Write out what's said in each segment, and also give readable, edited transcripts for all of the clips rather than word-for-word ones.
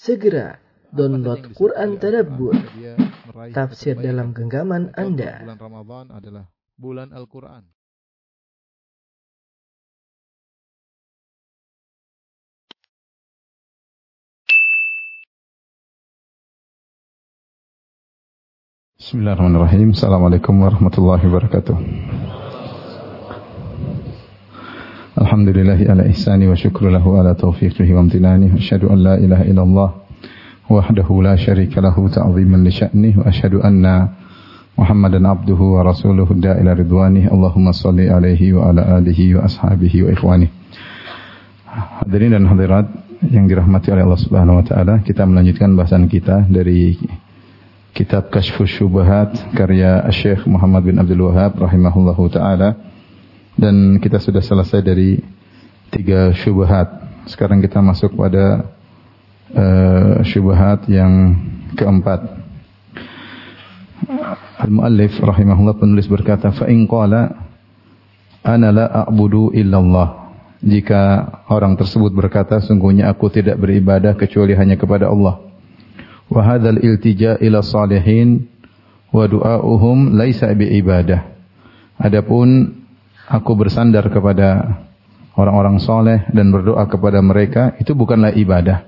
Segera download Quran Tadabbur, tafsir dalam genggaman Anda. Bulan Ramadan adalah bulan Al-Quran. Bismillahirrahmanirrahim. Assalamualaikum warahmatullahi wabarakatuh. Alhamdulillahi ala ihsani wa syukru lahu ala taufiqihi wa amtinani. Asyhadu an la ilaha illallah wahdahu la syarika lahu ta'ziman li sya'nih. Wa asyhadu anna Muhammadan abduhu wa rasuluhu da'ila ridwanih. Allahumma salli alaihi wa ala alihi wa ashabihi wa ikhwanih. Hadirin dan hadirat yang dirahmati oleh Allah Subhanahu wa taala, kita melanjutkan bahasan kita dari kitab Kashfus Syubhat karya Syekh Muhammad bin Abdul Wahhab rahimahullahu taala. Dan kita sudah selesai dari 3 syubhat. Sekarang kita masuk pada syubhat yang keempat. Al-muallif rahimahullah, penulis berkata, fa in qala ana la a'budu illallah. Jika orang tersebut berkata, sungguhnya aku tidak beribadah kecuali hanya kepada Allah. Wa hadzal iltija ila salihin wa du'a'uhum laisa bi ibadah. Adapun aku bersandar kepada orang-orang soleh dan berdoa kepada mereka, itu bukanlah ibadah.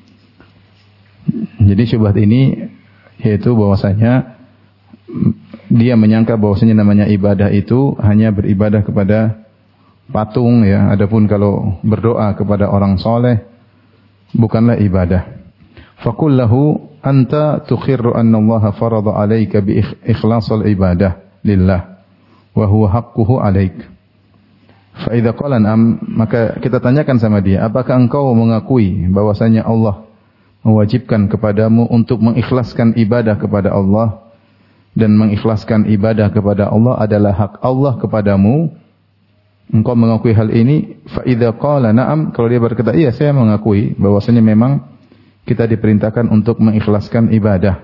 Jadi syubhat ini yaitu bahwasanya dia menyangka bahwasanya namanya ibadah itu hanya beribadah kepada patung, ya. Adapun kalau berdoa kepada orang soleh bukanlah ibadah. Faqul lahu anta tukhirru anna Allah farada 'alaika bi ikhlasil ibadah lillah wa huwa haqquhu 'alaik. Fa idza qala na'am, maka kita tanyakan sama dia, apakah engkau mengakui bahwasanya Allah mewajibkan kepadamu untuk mengikhlaskan ibadah kepada Allah, dan mengikhlaskan ibadah kepada Allah adalah hak Allah kepadamu? Engkau mengakui hal ini? Fa idza qala na'am, kalau dia berkata iya saya mengakui bahwasanya memang kita diperintahkan untuk mengikhlaskan ibadah,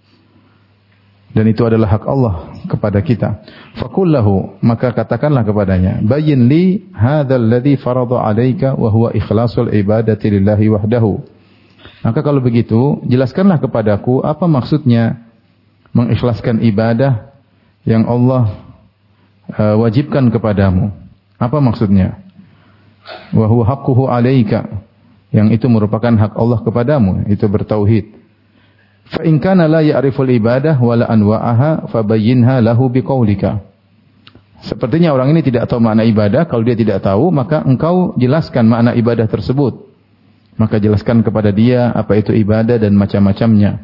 dan itu adalah hak Allah kepada kita. Faqul lahu, maka katakanlah kepadanya, bayyin li hadzal ladzi farada 'alaika wa huwa ikhlasul ibadati lillahi wahdahu. Maka kalau begitu, jelaskanlah kepadaku apa maksudnya mengikhlaskan ibadah yang Allah wajibkan kepadamu. Apa maksudnya? Wa huwa haqquhu 'alaika, yang itu merupakan hak Allah kepadamu, itu bertauhid. Fa in kana la ya'riful ibadah wala anwa'aha fabayyinha lahu biqaulika. Sepertinya orang ini tidak tahu makna ibadah. Kalau dia tidak tahu, maka engkau jelaskan makna ibadah tersebut. Maka jelaskan kepada dia apa itu ibadah dan macam-macamnya.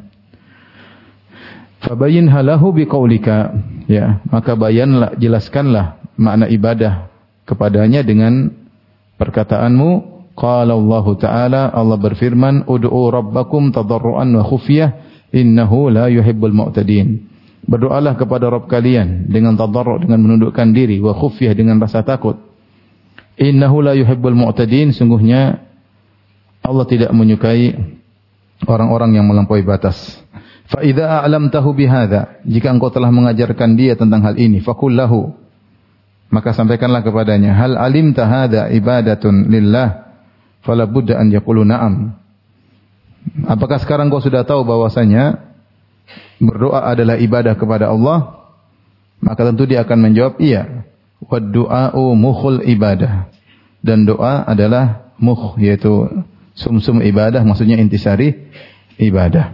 Fabayyinha lahu biqaulika, ya, maka bayanlah, jelaskanlah makna ibadah kepadanya dengan perkataanmu. Qala Allah Ta'ala, Allah berfirman, ud'u rabbakum tadarruan wa khufyah innahu la yuhibbul mu'tadin. Berdoalah kepada Rabb kalian dengan tadarru', dengan menundukkan diri, wa khufyah, dengan rasa takut. Innahu la yuhibbul mu'tadin, sungguhnya Allah tidak menyukai orang-orang yang melampaui batas. Fa idza a'lamtahu bihadza, jika engkau telah mengajarkan dia tentang hal ini, faqul lahu, maka sampaikanlah kepadanya, hal alimta hadza ibadatun lillah fala budda an yaqulu na'am. Apakah sekarang kau sudah tahu bahwasanya berdoa adalah ibadah kepada Allah? Maka tentu dia akan menjawab iya. Wa du'a'u mukhul ibadah, dan doa adalah mukh, yaitu sumsum ibadah, maksudnya intisari ibadah.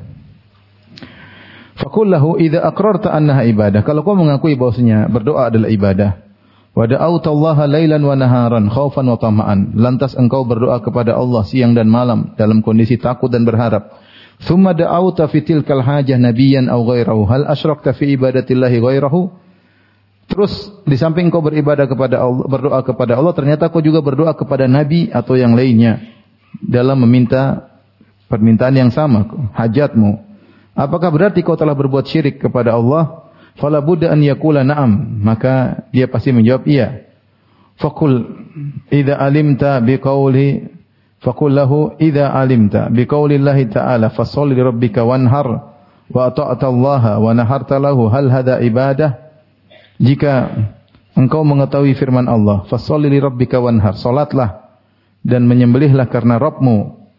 Faqul lahu idza aqrarta annaha ibadah, kalau kau mengakui bahwasanya berdoa adalah ibadah, wa da'autallaha lailan wa naharan khaufan wa tama'an, lantas engkau berdoa kepada Allah siang dan malam dalam kondisi takut dan berharap. Tsumma da'auta fi tilkal hajah nabiyyan aw ghairahu hal asyrakta fi ibadatillahi ghairahu. Terus di samping kau beribadah kepada Allah, berdoa kepada Allah, ternyata kau juga berdoa kepada nabi atau yang lainnya dalam meminta permintaan yang sama, hajatmu. Apakah berarti kau telah berbuat syirik kepada Allah? Fala budda an yaqula na'am, maka dia pasti menjawab iya. Faqul idza alimta biqauli, faqul lahu idza alimta biqaulillahi ta'ala fasholli li rabbika wanhar wa ata'ta Allah wa naharta lahu hal hadza ibadah. Jika engkau mengetahui firman Allah, fasholli li rabbika wanhar, salatlah dan menyembelihlah karena Rabbmu,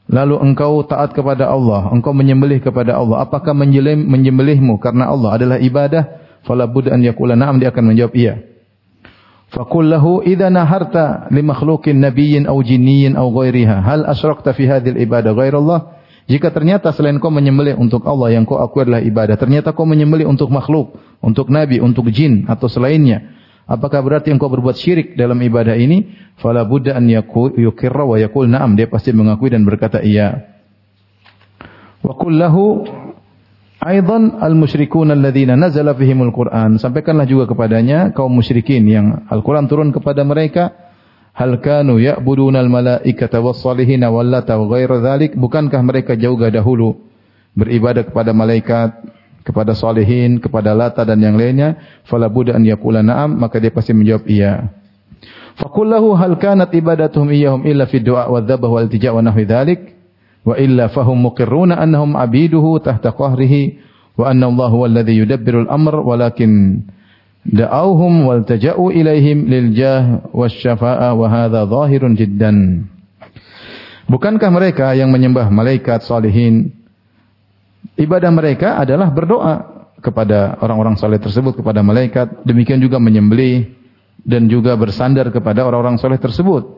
lalu engkau taat kepada Allah, engkau menyembelih kepada Allah, apakah menyembelihmu karena Allah adalah ibadah? Fala budda an yaqula na'am, dia akan menjawab iya. Faqul lahu idza naharta li makhluqin nabiyyin aw jinniyin aw ghairiha hal asyrakta fi hadhihi al-ibadah ghairallah? Jika ternyata selain kau menyembelih untuk Allah yang kau akui adalah ibadah, ternyata kau menyembelih untuk makhluk, untuk nabi, untuk jin atau selainnya, apakah berarti engkau berbuat syirik dalam ibadah ini? Fala budda an yukirra wa yaqul na'am, dia pasti mengakui dan berkata iya. Wa qul lahu aidan al-musyrikun alladziina nazala fihimul Qur'an, sampaikanlah juga kepadanya kaum musyrikin yang Al-Qur'an turun kepada mereka, hal kanu ya'budunal malaikata was-salihin wallata wa ghaira dzalik, bukankah mereka jauh dahulu beribadah kepada malaikat, kepada salihin, kepada Lata dan yang lainnya? Fala budda an yaqula na'am, maka dia pasti menjawab iya. Faqul lahu hal kanat ibadatuhum iyyahum illa fi du'a wa dzabh wal iltija' wa nahwi dzalik wa illa fahum muqirruna annahum abiduhu tahta qahrihi wa anna Allah huwa alladhi yudabbiru al-amr walakin da'awhum waltaja'u ilaihim liljah wasyafa'ah wa hadha zahirun jiddan. Bukankah mereka yang menyembah malaikat, salihin, ibadah mereka adalah berdoa kepada orang-orang saleh tersebut, kepada malaikat, demikian juga menyembelih dan juga bersandar kepada orang-orang saleh tersebut.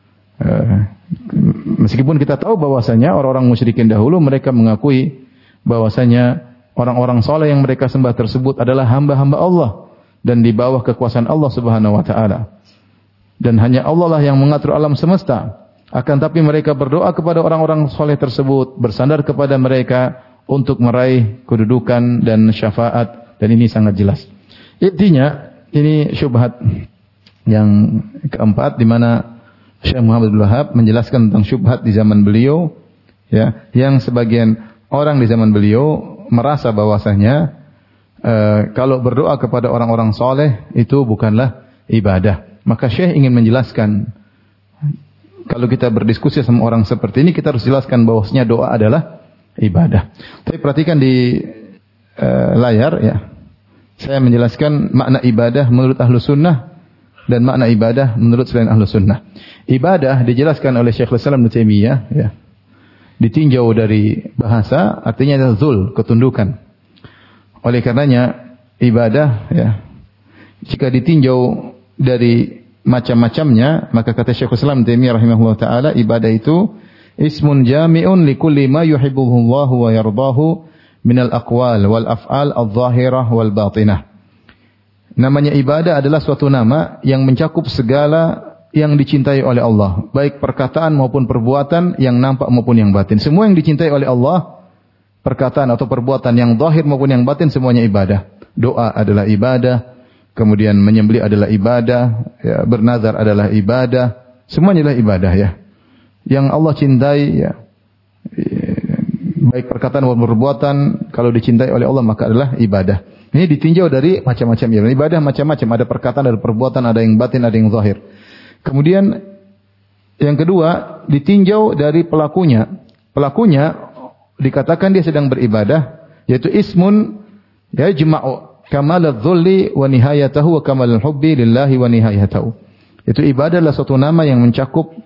Meskipun kita tahu bahwasanya orang-orang musyrikin dahulu mereka mengakui bahwasanya orang-orang saleh yang mereka sembah tersebut adalah hamba-hamba Allah dan di bawah kekuasaan Allah Subhanahu wa taala. Dan hanya Allah lah yang mengatur alam semesta. Akan tapi mereka berdoa kepada orang-orang saleh tersebut, bersandar kepada mereka untuk meraih kedudukan dan syafaat, dan ini sangat jelas. Intinya ini syubhat yang keempat di mana Syekh Muhammad Abdul Wahhab menjelaskan tentang syubhat di zaman beliau, ya, yang sebagian orang di zaman beliau merasa bahwasanya kalau berdoa kepada orang-orang soleh itu bukanlah ibadah. Maka Syekh ingin menjelaskan, kalau kita berdiskusi sama orang seperti ini, kita harus jelaskan bahwasanya doa adalah ibadah. Tapi perhatikan di layar, ya, saya menjelaskan makna ibadah menurut ahlu sunnah dan makna ibadah menurut selain ahlu sunnah. Ibadah dijelaskan oleh Syekhul Islam Ibnu Taimiyah, ya, ditinjau dari bahasa artinya adalah zul, ketundukan. Oleh karenanya ibadah, ya, jika ditinjau dari macam-macamnya, maka kata Syekhul Islam Taimiyah rahimahullah taala, ibadah itu ismun jami'un likulli ma yuhibbuhu Allah wa yardahu minal aqwal wal af'al adh-dhahirah wal batinah. Namanya ibadah adalah suatu nama yang mencakup segala yang dicintai oleh Allah, baik perkataan maupun perbuatan yang nampak maupun yang batin. Semua yang dicintai oleh Allah, perkataan atau perbuatan yang zahir maupun yang batin, semuanya ibadah. Doa adalah ibadah, kemudian menyembelih adalah ibadah, ya, bernazar adalah ibadah, semuanya adalah ibadah, ya. Yang Allah cintai, ya, baik perkataan maupun perbuatan, kalau dicintai oleh Allah maka adalah ibadah. Ini ditinjau dari macam-macam ibadah. Ibadah macam-macam, ada perkataan, ada perbuatan, ada yang batin, ada yang zahir. Kemudian yang kedua, ditinjau dari pelakunya. Pelakunya dikatakan dia sedang beribadah, yaitu ismun yajma'u kamalal dhulli wa nihayatahu wa kamalal hubbi lillahi wa nihayatahu. Itu ibadah adalah suatu nama yang mencakup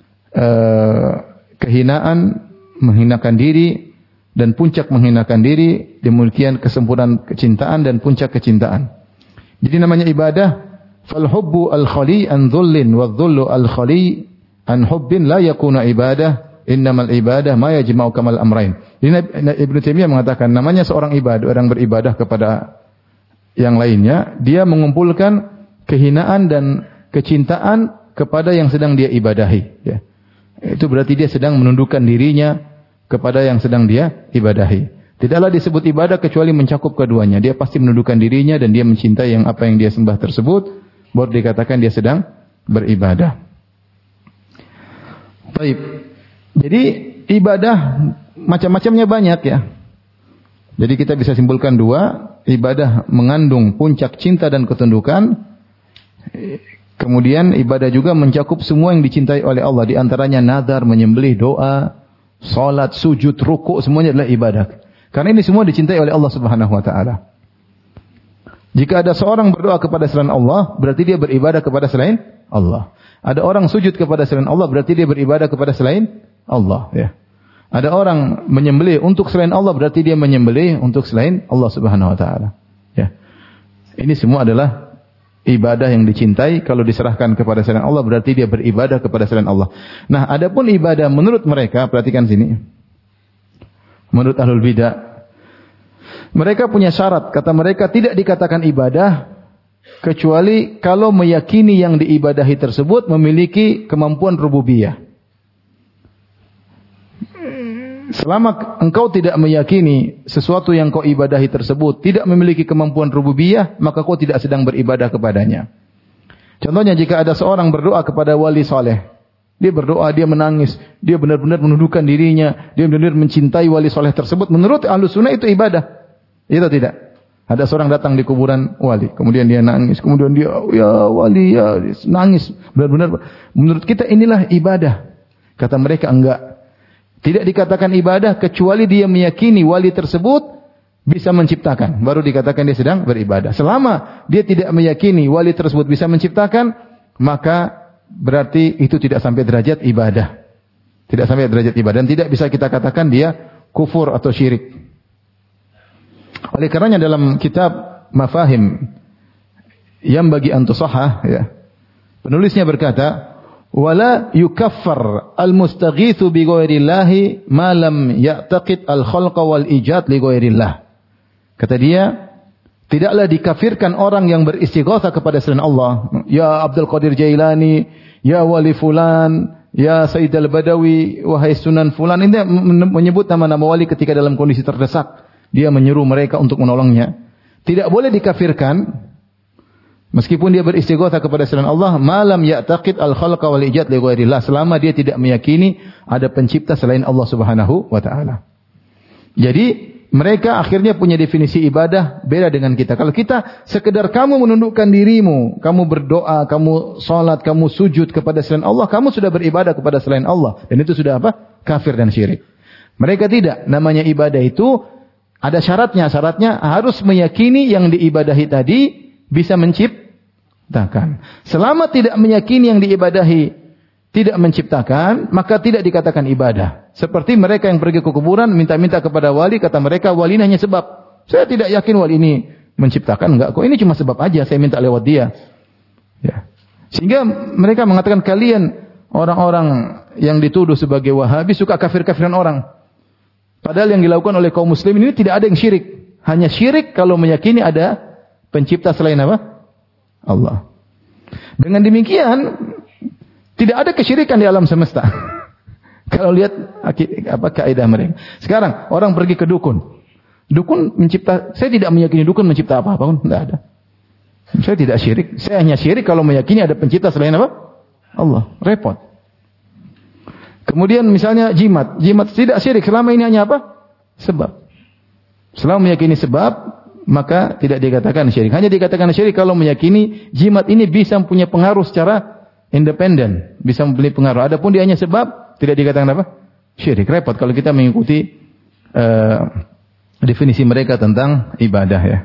kehinaan, menghinakan diri, dan puncak menghinakan diri, demikian kesempurnaan kecintaan dan puncak kecintaan. Jadi namanya ibadah, fal hubbu al-khali an dhullin wa dhullu al-khali an hubbin la yakuna ibadah, innamal ibadah ma yajma'u kamal amrain. Ibnu Taimiyah mengatakan namanya seorang ibadah, orang beribadah kepada yang lainnya, dia mengumpulkan kehinaan dan kecintaan kepada yang sedang dia ibadahi, ya. Itu berarti dia sedang menundukkan dirinya kepada yang sedang dia ibadahi. Tidaklah disebut ibadah kecuali mencakup keduanya. Dia pasti menundukkan dirinya dan dia mencintai yang apa yang dia sembah tersebut, baru dikatakan dia sedang beribadah. Baik. Jadi ibadah macam-macamnya banyak, ya. Jadi kita bisa simpulkan dua, ibadah mengandung puncak cinta dan ketundukan. Kemudian ibadah juga mencakup semua yang dicintai oleh Allah, di antaranya nazar, menyembelih, doa, salat, sujud, rukuk, semuanya adalah ibadah. Karena ini semua dicintai oleh Allah Subhanahu wa taala. Jika ada seorang berdoa kepada selain Allah, berarti dia beribadah kepada selain Allah. Ada orang sujud kepada selain Allah, berarti dia beribadah kepada selain Allah, ya. Ada orang menyembelih untuk selain Allah, berarti dia menyembelih untuk selain Allah Subhanahu wa taala. Ya. Ini semua adalah ibadah yang dicintai. Kalau diserahkan kepada selain Allah, berarti dia beribadah kepada selain Allah. Nah, adapun ibadah menurut mereka, perhatikan sini. Menurut ahlul bidah, mereka punya syarat. Kata mereka tidak dikatakan ibadah kecuali kalau meyakini yang diibadahi tersebut memiliki kemampuan rububiyah. Selama engkau tidak meyakini sesuatu yang kau ibadahi tersebut tidak memiliki kemampuan rububiyah, maka kau tidak sedang beribadah kepadanya. Contohnya jika ada seorang berdoa kepada wali saleh, dia berdoa, dia menangis, dia benar-benar menundukkan dirinya, dia benar-benar mencintai wali saleh tersebut, menurut Ahlussunnah itu ibadah. Itu tidak. Ada seorang datang di kuburan wali, kemudian dia nangis, kemudian dia ya wali ya nangis, benar-benar menurut kita inilah ibadah. Kata mereka enggak. Tidak dikatakan ibadah kecuali dia meyakini wali tersebut bisa menciptakan. Baru dikatakan dia sedang beribadah. Selama dia tidak meyakini wali tersebut bisa menciptakan, maka berarti itu tidak sampai derajat ibadah. Tidak sampai derajat ibadah. Dan tidak bisa kita katakan dia kufur atau syirik. Oleh karenanya dalam kitab Mafahim yang bagi antusahah, ya, penulisnya berkata, wala yukaffar al-mustaghithu bi ghairillahi ma lam ya'taqid al-khalqa wal ijad li ghairillah. Kata dia, tidaklah dikafirkan orang yang beristighatsah kepada selain Allah. Ya Abdul Qadir Jailani, ya wali fulan, ya Said al-Badawi, wahai Sunan fulan. Ini menyebut nama-nama wali ketika dalam kondisi terdesak. Dia menyeru mereka untuk menolongnya. Tidak boleh dikafirkan meskipun dia beristighatsah kepada selain Allah, malam ya'taqid al-khalqa wal ijad li ghairillah, selama dia tidak meyakini ada pencipta selain Allah Subhanahu wa taala. Jadi mereka akhirnya punya definisi ibadah beda dengan kita. Kalau kita sekedar kamu menundukkan dirimu, kamu berdoa, kamu salat, kamu sujud kepada selain Allah, kamu sudah beribadah kepada selain Allah, dan itu sudah apa? Kafir dan syirik. Mereka tidak. Namanya ibadah itu ada syaratnya. Syaratnya harus meyakini yang diibadahi tadi bisa menciptakan. Selama tidak meyakini yang diibadahi tidak menciptakan, maka tidak dikatakan ibadah. Seperti mereka yang pergi ke kuburan minta-minta kepada wali, kata mereka wali ini hanya sebab. Saya tidak yakin wali ini menciptakan, enggak kok, ini cuma sebab aja saya minta lewat dia. Ya. Sehingga mereka mengatakan kalian orang-orang yang dituduh sebagai Wahabi suka kafir-kafiran orang. Padahal yang dilakukan oleh kaum muslimin ini tidak ada yang syirik. Hanya syirik kalau meyakini ada pencipta selain apa? Allah. Dengan demikian tidak ada kesyirikan di alam semesta. Kalau lihat apa kaidah mereka. Sekarang orang pergi ke dukun. Dukun mencipta, saya tidak meyakini dukun mencipta apa-apa pun, tidak ada. Saya tidak syirik. Saya hanya syirik kalau meyakini ada pencipta selain apa? Allah. Repot. Kemudian misalnya jimat. Jimat tidak syirik selama ini hanya apa? Sebab. Selama meyakini sebab, maka tidak dikatakan syirik. Hanya dikatakan syirik kalau meyakini jimat ini bisa punya pengaruh secara independen, bisa memberi pengaruh. Adapun dia hanya sebab, tidak dikatakan apa? Syirik. Repot kalau kita mengikuti definisi mereka tentang ibadah, ya.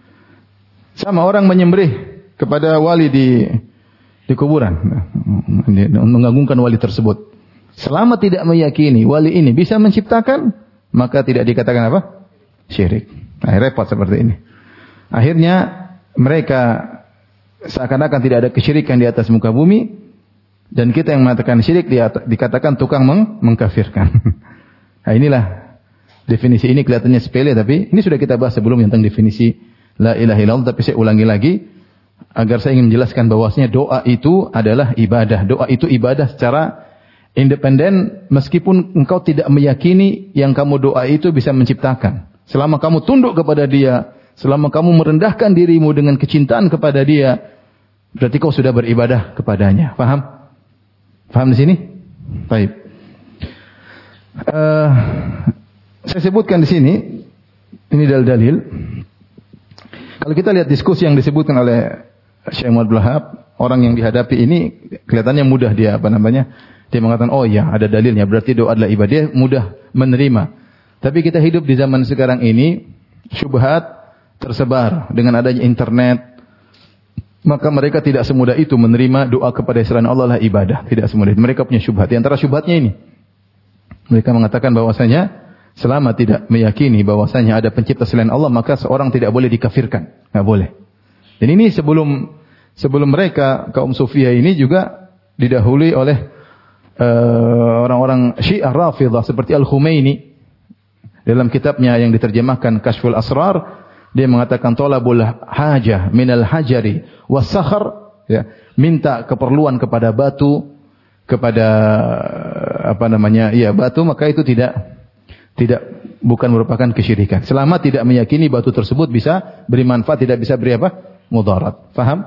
Sama orang menyembelih kepada wali di kuburan, mengagungkan wali tersebut. Selama tidak meyakini wali ini bisa menciptakan, maka tidak dikatakan apa? Syirik. Nah, repot seperti ini. Akhirnya mereka seakan-akan tidak ada kesyirikan di atas muka bumi, dan kita yang mengatakan syirik dikatakan tukang mengkafirkan. Nah, inilah definisi ini kelihatannya sepele, tapi ini sudah kita bahas sebelumnya tentang definisi la ilaha illallah, tapi saya ulangi lagi agar saya ingin menjelaskan bahwasanya doa itu adalah ibadah. Doa itu ibadah secara independen meskipun engkau tidak meyakini yang kamu doa itu bisa menciptakan. Selama kamu tunduk kepada dia, selama kamu merendahkan dirimu dengan kecintaan kepada dia, berarti kau sudah beribadah kepadanya. Paham? Paham di sini? Baik. Saya sebutkan di sini, ini dalil-dalil. Kalau kita lihat diskusi yang disebutkan oleh Syekh Muhammad Wahab, orang yang dihadapi ini kelihatannya mudah dia dia mengatakan, oh ya ada dalilnya, berarti doa adalah ibadah, dia mudah menerima. Tapi kita hidup di zaman sekarang ini, syubhat tersebar dengan adanya internet, maka mereka tidak semudah itu menerima doa kepada selain Allah lah ibadah. Tidak semudah itu. Mereka punya syubhat. Di antara syubhatnya ini, Mereka mengatakan bahwasanya selama tidak meyakini bahwasanya ada pencipta selain Allah, maka seorang tidak boleh dikafirkan. Enggak boleh. Dan ini sebelum mereka kaum Sufiyah ini juga didahului oleh orang-orang Syiah Rafidhah seperti Al-Khumaini. Dalam kitabnya yang diterjemahkan Kashful Asrar, dia mengatakan talabul hajah minal hajari was-sakhar, ya, minta keperluan kepada batu, kepada batu, maka itu bukan merupakan kesyirikan. Selama tidak meyakini batu tersebut bisa beri manfaat, tidak bisa beri mudarat. Faham?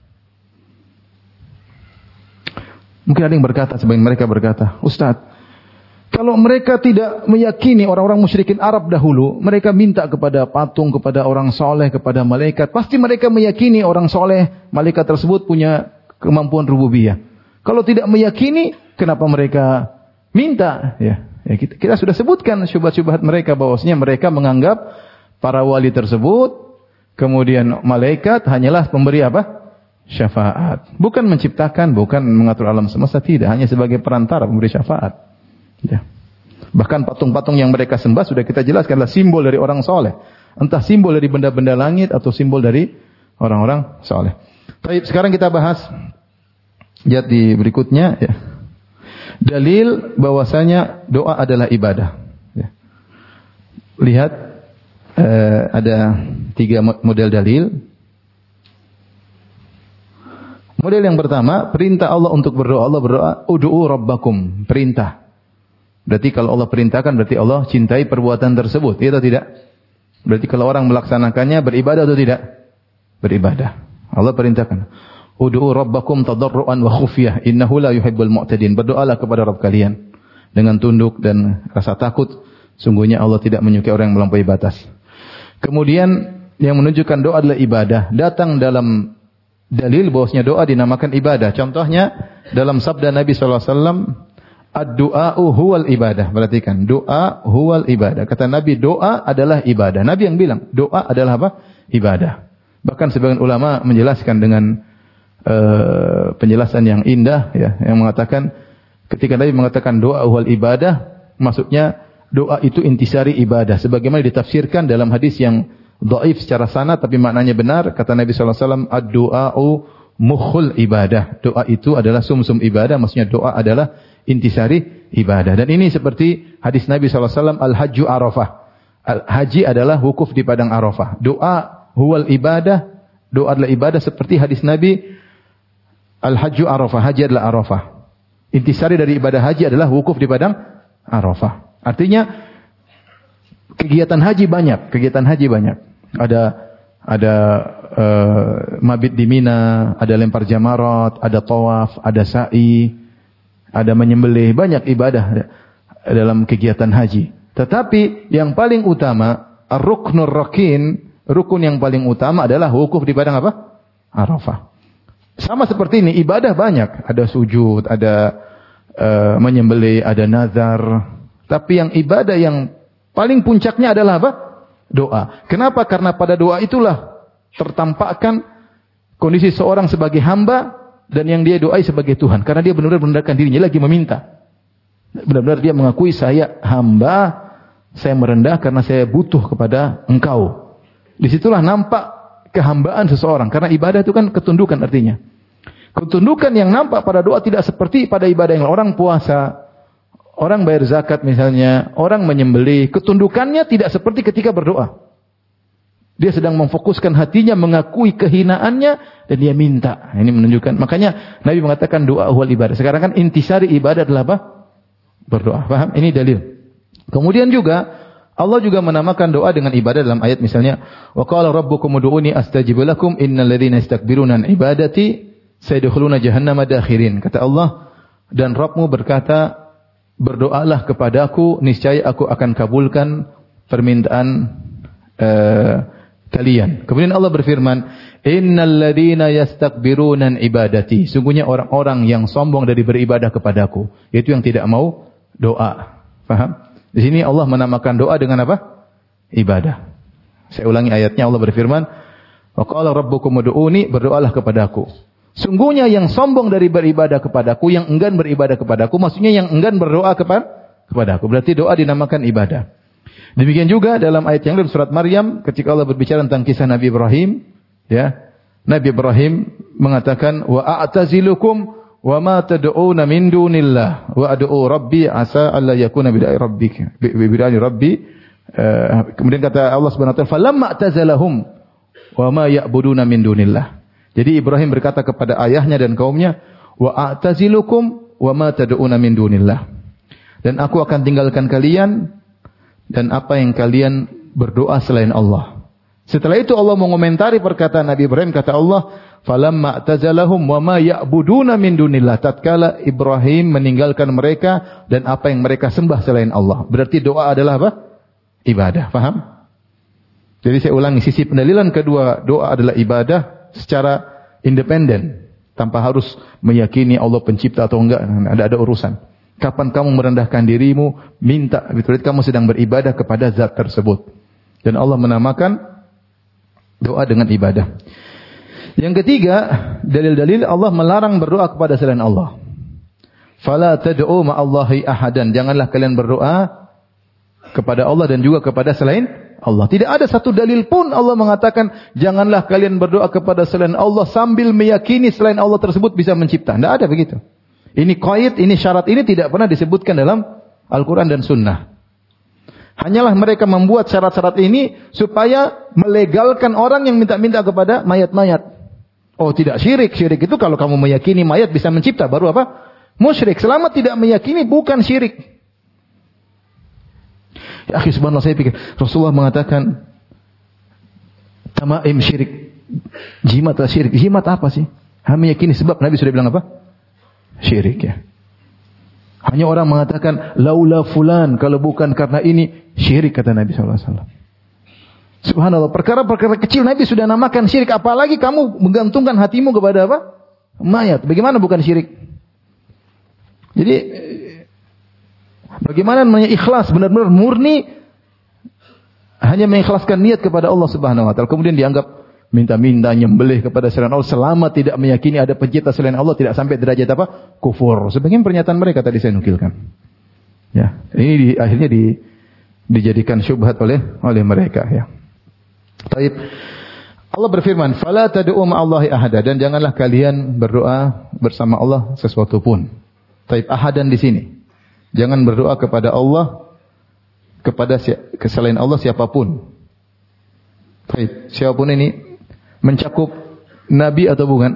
Mungkin ada yang berkata, sebagian mereka berkata, Ustaz, kalau mereka tidak meyakini orang-orang musyrikin Arab dahulu, mereka minta kepada patung, kepada orang soleh, kepada malaikat, pasti mereka meyakini orang soleh, malaikat tersebut punya kemampuan rububiyah. Kalau tidak meyakini, kenapa mereka minta? Ya, kita sudah sebutkan syubhat-syubhat mereka, bahwasanya mereka menganggap para wali tersebut, kemudian malaikat hanyalah pemberi syafaat. Bukan menciptakan, bukan mengatur alam semesta, tidak. Hanya sebagai perantara pemberi syafaat. Ya. Bahkan patung-patung yang mereka sembah sudah kita jelaskan adalah simbol dari orang soleh. Entah simbol dari benda-benda langit atau simbol dari orang-orang soleh. Baik, sekarang kita bahas ayat di berikutnya. Ya. Dalil bahwasanya doa adalah ibadah. Ya. Lihat ada 3 model dalil. Model yang pertama, perintah Allah untuk berdoa. Allah berdoa, ud'u rabbakum, perintah. Berarti kalau Allah perintahkan, berarti Allah cintai perbuatan tersebut. Iya atau tidak? Berarti kalau orang melaksanakannya, beribadah atau tidak? Beribadah. Allah perintahkan. Ud'u rabbakum tadarruan wa khufyah, innahu la yuhibbul mu'tadin. Berdoalah kepada Rabb kalian dengan tunduk dan rasa takut. Sungguhnya Allah tidak menyukai orang yang melampaui batas. Kemudian yang menunjukkan doa adalah ibadah, datang dalam dalil bahwasanya doa dinamakan ibadah. Contohnya dalam sabda Nabi sallallahu alaihi wasallam, ad-du'a'u huwal ibadah. Perhatikan, doa huwal ibadah. Kata Nabi, doa adalah ibadah. Nabi yang bilang, doa adalah ibadah. Bahkan sebagian ulama menjelaskan dengan penjelasan yang indah, ya, yang mengatakan ketika Nabi mengatakan doa huwal ibadah, maksudnya doa itu intisari ibadah. Sebagaimana ditafsirkan dalam hadis yang dhaif secara sanad tapi maknanya benar, kata Nabi sallallahu alaihi wasallam, ad-du'a'u mukhul ibadah. Doa itu adalah sumsum ibadah, maksudnya doa adalah intisari ibadah. Dan ini seperti hadis Nabi SAW, al-hajju arafah. Haji adalah wukuf di padang Arafah. Doa huwal ibadah, doa adalah ibadah seperti hadis Nabi, al-hajju arafah, haji adalah Arafah. Intisari dari ibadah haji adalah wukuf di padang Arafah. Artinya kegiatan haji banyak. Ada mabit di Mina, ada lempar jamarat, ada tawaf, ada sa'i, ada menyembelih, banyak ibadah dalam kegiatan haji. Tetapi yang paling utama, ar-ruknur rakin, rukun yang paling utama adalah wukuf di padang Arafah. Sama seperti ini, ibadah banyak. Ada sujud, ada menyembelih, ada nazar. Tapi yang ibadah yang paling puncaknya adalah doa. Kenapa? Karena pada doa itulah tertampakkan kondisi seorang sebagai hamba dan yang dia doai sebagai Tuhan. Karena dia benar-benar merendahkan dirinya, lagi meminta. Benar-benar dia mengakui, saya hamba, saya merendah karena saya butuh kepada Engkau. Disitulah nampak kehambaan seseorang. Karena ibadah itu kan ketundukan artinya. Ketundukan yang nampak pada doa tidak seperti pada ibadah yang orang puasa, orang bayar zakat misalnya, orang menyembelih. Ketundukannya tidak seperti ketika berdoa. Dia sedang memfokuskan hatinya, mengakui kehinaannya, dan dia minta. Ini menunjukkan. Makanya Nabi mengatakan doa huwal ibadah. Sekarang kan intisari ibadah adalah berdoa. Paham? Ini dalil. Kemudian juga Allah juga menamakan doa dengan ibadah dalam ayat misalnya, wa qala rabbukum ud'uni astajib lakum innal ladzina yastakbiruna an ibadati sayadkhuluna jahannama dakhirin. Kata Allah, dan Rabbmu berkata, berdoalah kepadaku, niscaya aku akan kabulkan permintaan kalian. Kemudian Allah berfirman, innal ladzina yastakbiruna an ibadati. Sungguhnya orang-orang yang sombong dari beribadah kepadaku, yaitu yang tidak mau doa. Paham? Di sini Allah menamakan doa dengan apa? Ibadah. Saya ulangi ayatnya, Allah berfirman, wa qala rabbukum ud'uni, berdoalah kepadaku. Sungguhnya yang sombong dari beribadah kepadaku, yang enggan beribadah kepadaku, maksudnya yang enggan berdoa kepada aku. Berarti doa dinamakan ibadah. Demikian juga dalam ayat yang lain surat Maryam ketika Allah berbicara tentang kisah Nabi Ibrahim, ya. Nabi Ibrahim mengatakan wa a'tazilukum wa ma tad'una min dunillah wa ad'u rabbi asa alla yakuna bida'i rabbika bida'i rabbi. Kemudian kata Allah Subhanahu wa taala falamma a'tazalahum wa ma ya'buduna min dunillah. Jadi Ibrahim berkata kepada ayahnya dan kaumnya, wa a'tazilukum wa ma tad'una min dunillah. Dan aku akan tinggalkan kalian dan apa yang kalian berdoa selain Allah. Setelah itu Allah mengomentari perkataan Nabi Ibrahim, kata Allah, falamma a'tazalahum wa ma ya'buduna min dunillah. Tatkala Ibrahim meninggalkan mereka dan apa yang mereka sembah selain Allah. Berarti doa adalah apa? Ibadah. Paham? Jadi saya ulangi, sisi pendalilan kedua, doa adalah ibadah secara independen, tanpa harus meyakini Allah pencipta atau enggak. Ada urusan. Kapan kamu merendahkan dirimu, minta, betul kamu sedang beribadah kepada zat tersebut. Dan Allah menamakan doa dengan ibadah. Yang ketiga, dalil-dalil Allah melarang berdoa kepada selain Allah. Fala tad'u ma'allahi ahadan. Janganlah kalian berdoa kepada Allah dan juga kepada selain Allah. Tidak ada satu dalil pun Allah mengatakan janganlah kalian berdoa kepada selain Allah sambil meyakini selain Allah tersebut bisa mencipta. Tidak ada begitu. Ini qaid, ini syarat ini tidak pernah disebutkan dalam Al-Quran dan Sunnah. Hanyalah mereka membuat syarat-syarat ini supaya melegalkan orang yang minta-minta kepada mayat-mayat. Oh tidak, syirik. Syirik itu kalau kamu meyakini mayat bisa mencipta, baru apa? Musyrik. Selama tidak meyakini bukan syirik. Ya akhi, subhanallah, saya pikir Rasulullah mengatakan tamaim syirik. Jimat atau syirik. Jimat apa sih? Meyakini sebab Nabi sudah bilang apa? Syirik, ya. Hanya orang mengatakan laula fulan, kalau bukan karena ini syirik, kata Nabi SAW. Subhanallah, perkara-perkara kecil Nabi sudah namakan syirik, apalagi kamu menggantungkan hatimu kepada apa? Mayat. Bagaimana bukan syirik? Jadi bagaimana namanya ikhlas, benar-benar murni hanya mengikhlaskan niat kepada Allah Subhanahu wa taala. Kemudian dianggap minta-minta, nyembelih kepada selain Allah selama tidak meyakini ada pencipta selain Allah, tidak sampai derajat apa? Kufur. Sebagian pernyataan mereka tadi saya nukilkan. Ya, ini akhirnya dijadikan syubhat oleh mereka, ya. Baik. Allah berfirman, "Fala tad'u ma'allahi ahada," dan janganlah kalian berdoa bersama Allah sesuatu pun. Baik, ahadan di sini. Jangan berdoa kepada Allah kepada selain Allah siapapun. Baik, siapapun ini mencakup nabi atau bukan?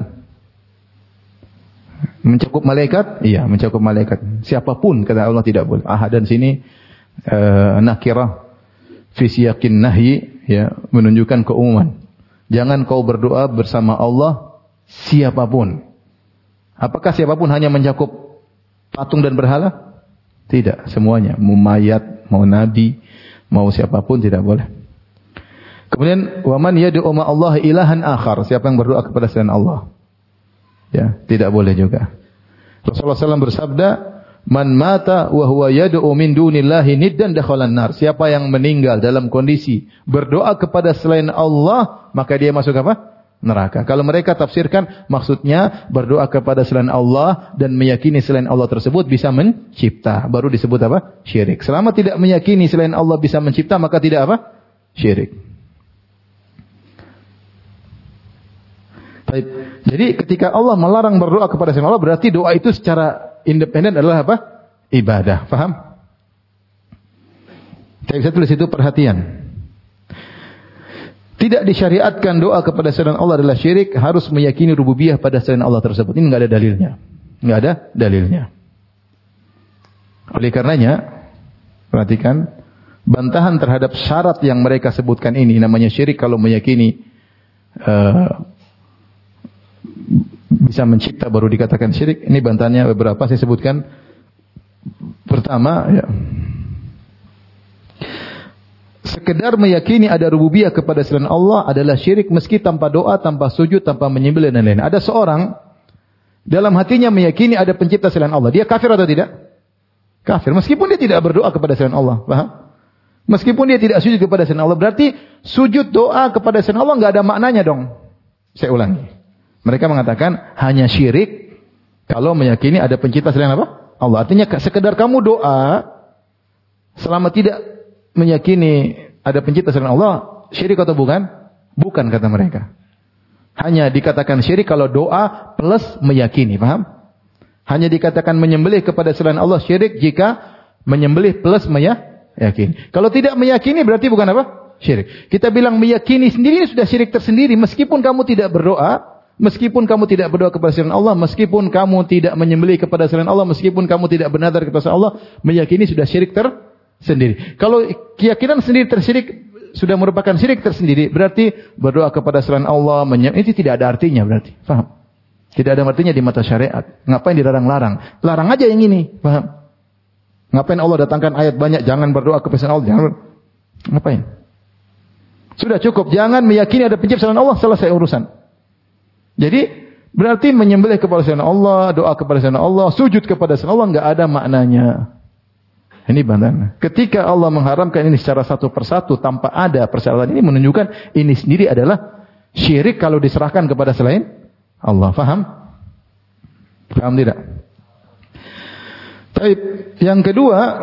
Mencakup malaikat? Iya, mencakup malaikat. Siapapun kata Allah tidak boleh. Ahadan sini nakirah fi siyaqin nahyi, ya, menunjukkan keumuman. Jangan kau berdoa bersama Allah siapapun. Apakah siapapun hanya mencakup patung dan berhala? Tidak, semuanya. Mau mayat, mau nabi, mau siapapun tidak boleh. Kemudian waman yad'u ma'allahi ilahan akhar, siapa yang berdoa kepada selain Allah, ya, tidak boleh juga. Rasulullah SAW bersabda, man mata wa huwa yad'u min dunillahi niddan dakhalan nar. Siapa yang meninggal dalam kondisi berdoa kepada selain Allah, maka dia masuk apa? Neraka. Kalau mereka tafsirkan maksudnya berdoa kepada selain Allah dan meyakini selain Allah tersebut bisa mencipta, baru disebut apa? Syirik. Selama tidak meyakini selain Allah bisa mencipta, maka tidak apa? Syirik. Baik. Jadi ketika Allah melarang berdoa kepada selain Allah, berarti doa itu secara independen adalah apa? Ibadah. Paham? Saya bisa tulis itu perhatian. Tidak disyariatkan doa kepada selain Allah adalah syirik, harus meyakini rububiyah pada selain Allah tersebut. Ini enggak ada dalilnya. Enggak ada dalilnya. Oleh karenanya, perhatikan, bantahan terhadap syarat yang mereka sebutkan ini namanya syirik kalau meyakini bisa mencipta baru dikatakan syirik. Ini bantahannya beberapa saya sebutkan. Pertama, ya, sekedar meyakini ada rububiyah kepada selain Allah adalah syirik meski tanpa doa, tanpa sujud, tanpa menyembelih dan lain-lain. Ada seorang dalam hatinya meyakini ada pencipta selain Allah. Dia kafir atau tidak? Kafir. Meskipun dia tidak berdoa kepada selain Allah. Paham? Meskipun dia tidak sujud kepada selain Allah. Berarti sujud doa kepada selain Allah enggak ada maknanya dong. Saya ulangi. Mereka mengatakan hanya syirik kalau meyakini ada pencipta selain apa? Allah. Artinya sekedar kamu doa, selama tidak meyakini ada pencipta selain Allah, syirik atau bukan? Bukan, kata mereka. Hanya dikatakan syirik kalau doa plus meyakini, paham? Hanya dikatakan menyembelih kepada selain Allah syirik jika menyembelih plus meyakini. Kalau tidak meyakini berarti bukan apa? Syirik. Kita bilang meyakini sendiri sudah syirik tersendiri, meskipun kamu tidak berdoa. Meskipun kamu tidak berdoa kepada selain Allah, meskipun kamu tidak menyembelih kepada selain Allah, meskipun kamu tidak bernadar kepada Allah, meyakini sudah syirik tersendiri. Kalau keyakinan sendiri tersyirik sudah merupakan syirik tersendiri, berarti berdoa kepada selain Allah, itu tidak ada artinya berarti. Paham? Tidak ada artinya di mata syariat. Ngapain dilarang-larang? Larang aja yang ini, paham? Ngapain Allah datangkan ayat banyak, jangan berdoa kepada selain Allah, jangan. Ngapain? Sudah cukup, jangan meyakini ada pencipta selain Allah, selesai urusan. Jadi berarti menyembelih kepada selain Allah, doa kepada selain Allah, sujud kepada selain Allah enggak ada maknanya. Ini bantahan. Ketika Allah mengharamkan ini secara satu persatu tanpa ada persyaratan, ini menunjukkan ini sendiri adalah syirik kalau diserahkan kepada selain Allah. Faham? Faham tidak? Baik, yang kedua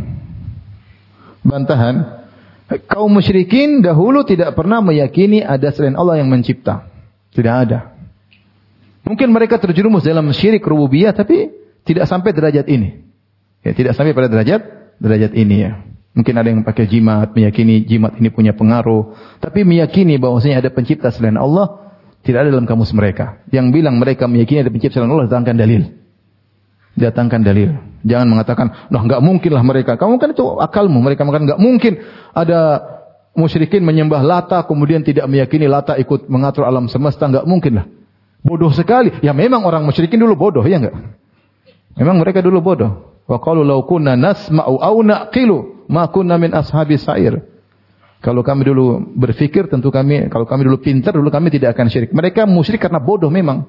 bantahan, kaum musyrikin dahulu tidak pernah meyakini ada selain Allah yang mencipta. Tidak ada. Mungkin mereka terjerumus dalam syirik rububiyah tapi tidak sampai derajat ini. Ya, tidak sampai pada derajat ini ya. Mungkin ada yang pakai jimat, meyakini jimat ini punya pengaruh, tapi meyakini bahwasanya ada pencipta selain Allah tidak ada dalam kamus mereka. Yang bilang mereka meyakini ada pencipta selain Allah, datangkan dalil. Datangkan dalil. Jangan mengatakan, "Nah, enggak mungkinlah mereka." Kamu kan itu akalmu. Mereka mengatakan enggak mungkin ada musyrikin menyembah Lata kemudian tidak meyakini Lata ikut mengatur alam semesta, enggak mungkinlah. Bodoh sekali. Ya memang orang musyrikin dulu bodoh, ya enggak? Memang mereka dulu bodoh. Wa qalu law kunna nasma'u aw naqilu ma kunna min ashabis sa'ir. Kalau kami dulu berfikir, tentu kami, kalau kami dulu pintar, dulu kami tidak akan syirik. Mereka musyrik karena bodoh memang.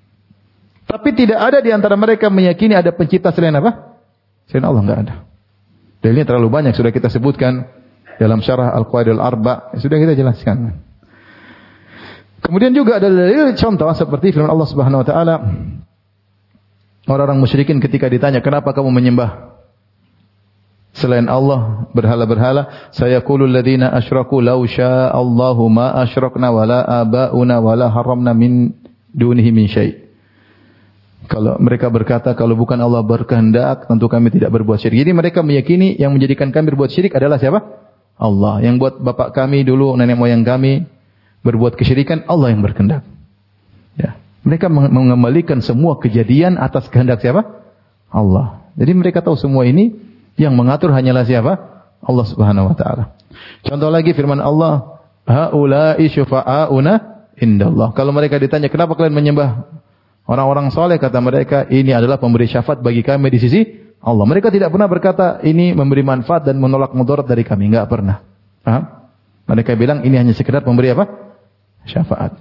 Tapi tidak ada di antara mereka meyakini ada pencipta selain apa? Selain Allah, enggak ada. Dalilnya terlalu banyak, sudah kita sebutkan dalam syarah Al-Qawaidul Arba, sudah kita jelaskan. Kemudian juga ada dalil contoh seperti firman Allah Subhanahu wa taala, orang-orang musyrikin ketika ditanya, "Kenapa kamu menyembah selain Allah, berhala-berhala?" Sayaqulul ladzina asyraku law syaa Allahu ma asyrakna wala abauna wala haramna min dunihi min syai'. Kalau mereka berkata, kalau bukan Allah berkehendak, tentu kami tidak berbuat syirik. Jadi mereka meyakini yang menjadikan kami berbuat syirik adalah siapa? Allah. Yang buat bapak kami dulu, nenek moyang kami berbuat kesyirikan, Allah yang berkehendak. Ya. Mereka mengembalikan semua kejadian atas kehendak siapa? Allah. Jadi mereka tahu semua ini yang mengatur hanyalah siapa? Allah Subhanahu wa taala. Contoh lagi firman Allah, "Haula'i syufa'auna indallah." Kalau mereka ditanya, "Kenapa kalian menyembah orang-orang saleh?" Kata mereka, "Ini adalah pemberi syafaat bagi kami di sisi Allah." Mereka tidak pernah berkata ini memberi manfaat dan menolak mudarat dari kami, enggak pernah. Paham? Mereka bilang ini hanya sekedar pemberi apa? Syafaat.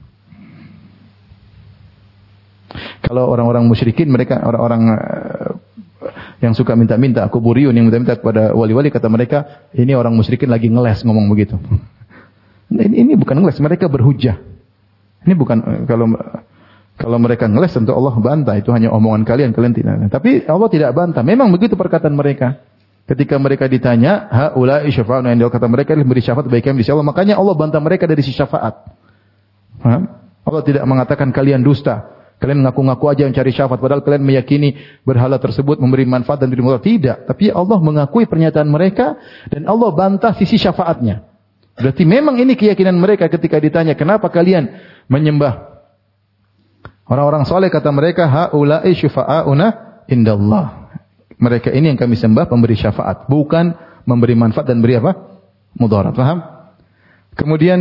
Kalau orang-orang musyrikin, mereka orang-orang yang suka minta-minta, kuburiyun yang minta-minta kepada wali-wali, kata mereka, ini orang musyrikin lagi ngeles ngomong begitu. Ini bukan ngeles, mereka berhujjah. Ini bukan, kalau mereka ngeles tentu Allah bantah, itu hanya omongan kalian tidak. Tapi Allah tidak bantah. Memang begitu perkataan mereka. Ketika mereka ditanya, haula'i syafa'una indallah, kata mereka ini beri syafaat bagi kami di sisi Allah. Makanya Allah bantah mereka dari sisi syafaat. Paham? Allah tidak mengatakan kalian dusta. Kalian ngaku-ngaku aja mencari syafaat, padahal kalian meyakini berhala tersebut memberi manfaat dan beri mudarat. Tidak. Tapi Allah mengakui pernyataan mereka dan Allah bantah sisi syafaatnya. Berarti memang ini keyakinan mereka ketika ditanya, kenapa kalian menyembah orang-orang soleh? Kata mereka, haula'i syufa'auna indallah. Mereka ini yang kami sembah pemberi syafaat, bukan memberi manfaat dan beri apa? Mudarat. Paham? Kemudian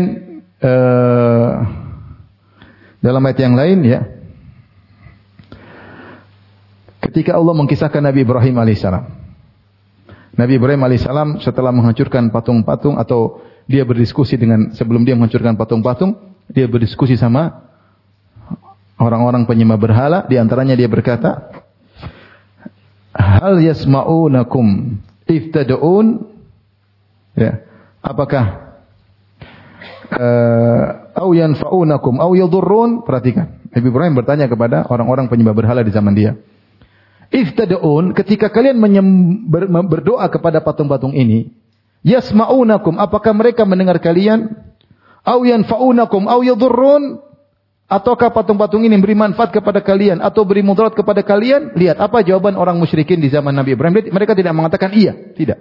dalam ayat yang lain ya, ketika Allah mengkisahkan Nabi Ibrahim alaihissalam. Nabi Ibrahim alaihissalam setelah menghancurkan patung-patung, atau dia berdiskusi dengan, sebelum dia menghancurkan patung-patung, dia berdiskusi sama orang-orang penyembah berhala. Di antaranya dia berkata, hal yasma'unakum iftada'un, ya, apakah au yanfa'unakum au yadurrun? Perhatikan, Nabi Ibrahim bertanya kepada orang-orang penyembah berhala di zaman dia, Iftada'un, ketika kalian berdoa kepada patung-patung ini, yasma'unakum, apakah mereka mendengar kalian? Au yanfa'unakum au yadhurrun, ataukah patung-patung ini beri manfaat kepada kalian atau beri mudarat kepada kalian? Lihat apa jawaban orang musyrikin di zaman Nabi Ibrahim. Mereka tidak mengatakan iya, tidak.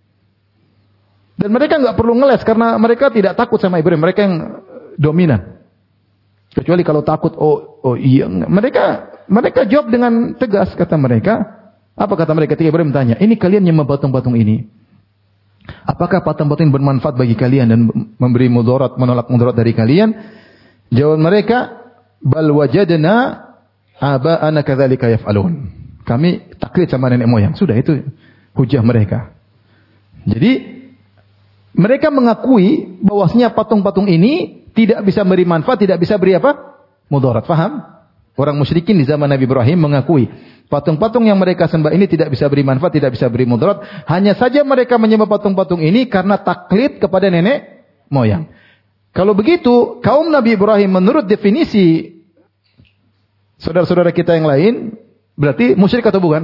Dan mereka enggak perlu ngeles karena mereka tidak takut sama Ibrahim, mereka yang dominan. Kecuali kalau takut, oh iya, mereka jawab dengan tegas, kata mereka. Apa kata mereka ketika Ibrahim tanya, ini kalian yang membuat patung-patung ini, apakah patung-patung ini bermanfaat bagi kalian dan memberi mudarat, menolak mudarat dari kalian? Jawab mereka, bal wajadna aba'ana kadzalika yaf'alun. Kami taklid sama nenek moyang. Sudah, itu hujah mereka. Jadi mereka mengakui bahwasanya patung-patung ini tidak bisa beri manfaat, tidak bisa beri apa? Mudarat. Faham? Orang musyrikin di zaman Nabi Ibrahim mengakui patung-patung yang mereka sembah ini tidak bisa beri manfaat, tidak bisa beri mudarat. Hanya saja mereka menyembah patung-patung ini karena taklid kepada nenek moyang. Kalau begitu, kaum Nabi Ibrahim menurut definisi saudara-saudara kita yang lain, berarti musyrik atau bukan?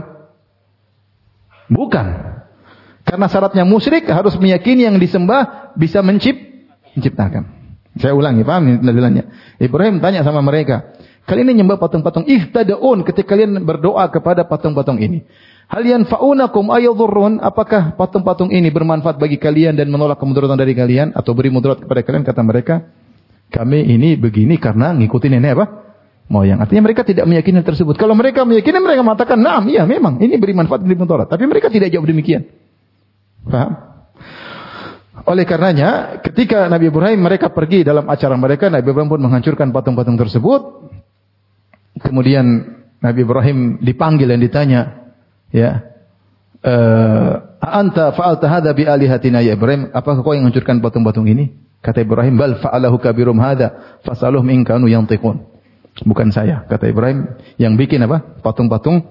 Bukan. Karena syaratnya musyrik harus meyakini yang disembah bisa menciptakan. Saya ulangi, paham dalilannya? Ibrahim tanya sama mereka, kalian ini nyembah patung-patung, ihtada'un, ketika kalian berdoa kepada patung-patung ini. Hal yanfa'unakum ayadhurrun, apakah patung-patung ini bermanfaat bagi kalian dan menolak kemudaratan dari kalian atau beri mudarat kepada kalian? Kata mereka, kami ini begini karena ngikutin nenek apa? Moyang. Artinya mereka tidak meyakini hal tersebut. Kalau mereka meyakini, mereka mengatakan, "Naam, iya memang ini beri manfaat, beri mudarat." Tapi mereka tidak jawab demikian. Paham? Oleh karenanya, ketika Nabi Ibrahim mereka pergi dalam acara mereka, Nabi Ibrahim pun menghancurkan patung-patung tersebut. Kemudian Nabi Ibrahim dipanggil dan ditanya, ya, anta fa'alta hadza bi alihatina ya Ibrahim, apakah kau yang menghancurkan patung-patung ini? Kata Ibrahim, bal fa'alahu kabirum hadza fasaluhum in kanu yantiqun. Bukan saya, kata Ibrahim, yang bikin apa? Patung-patung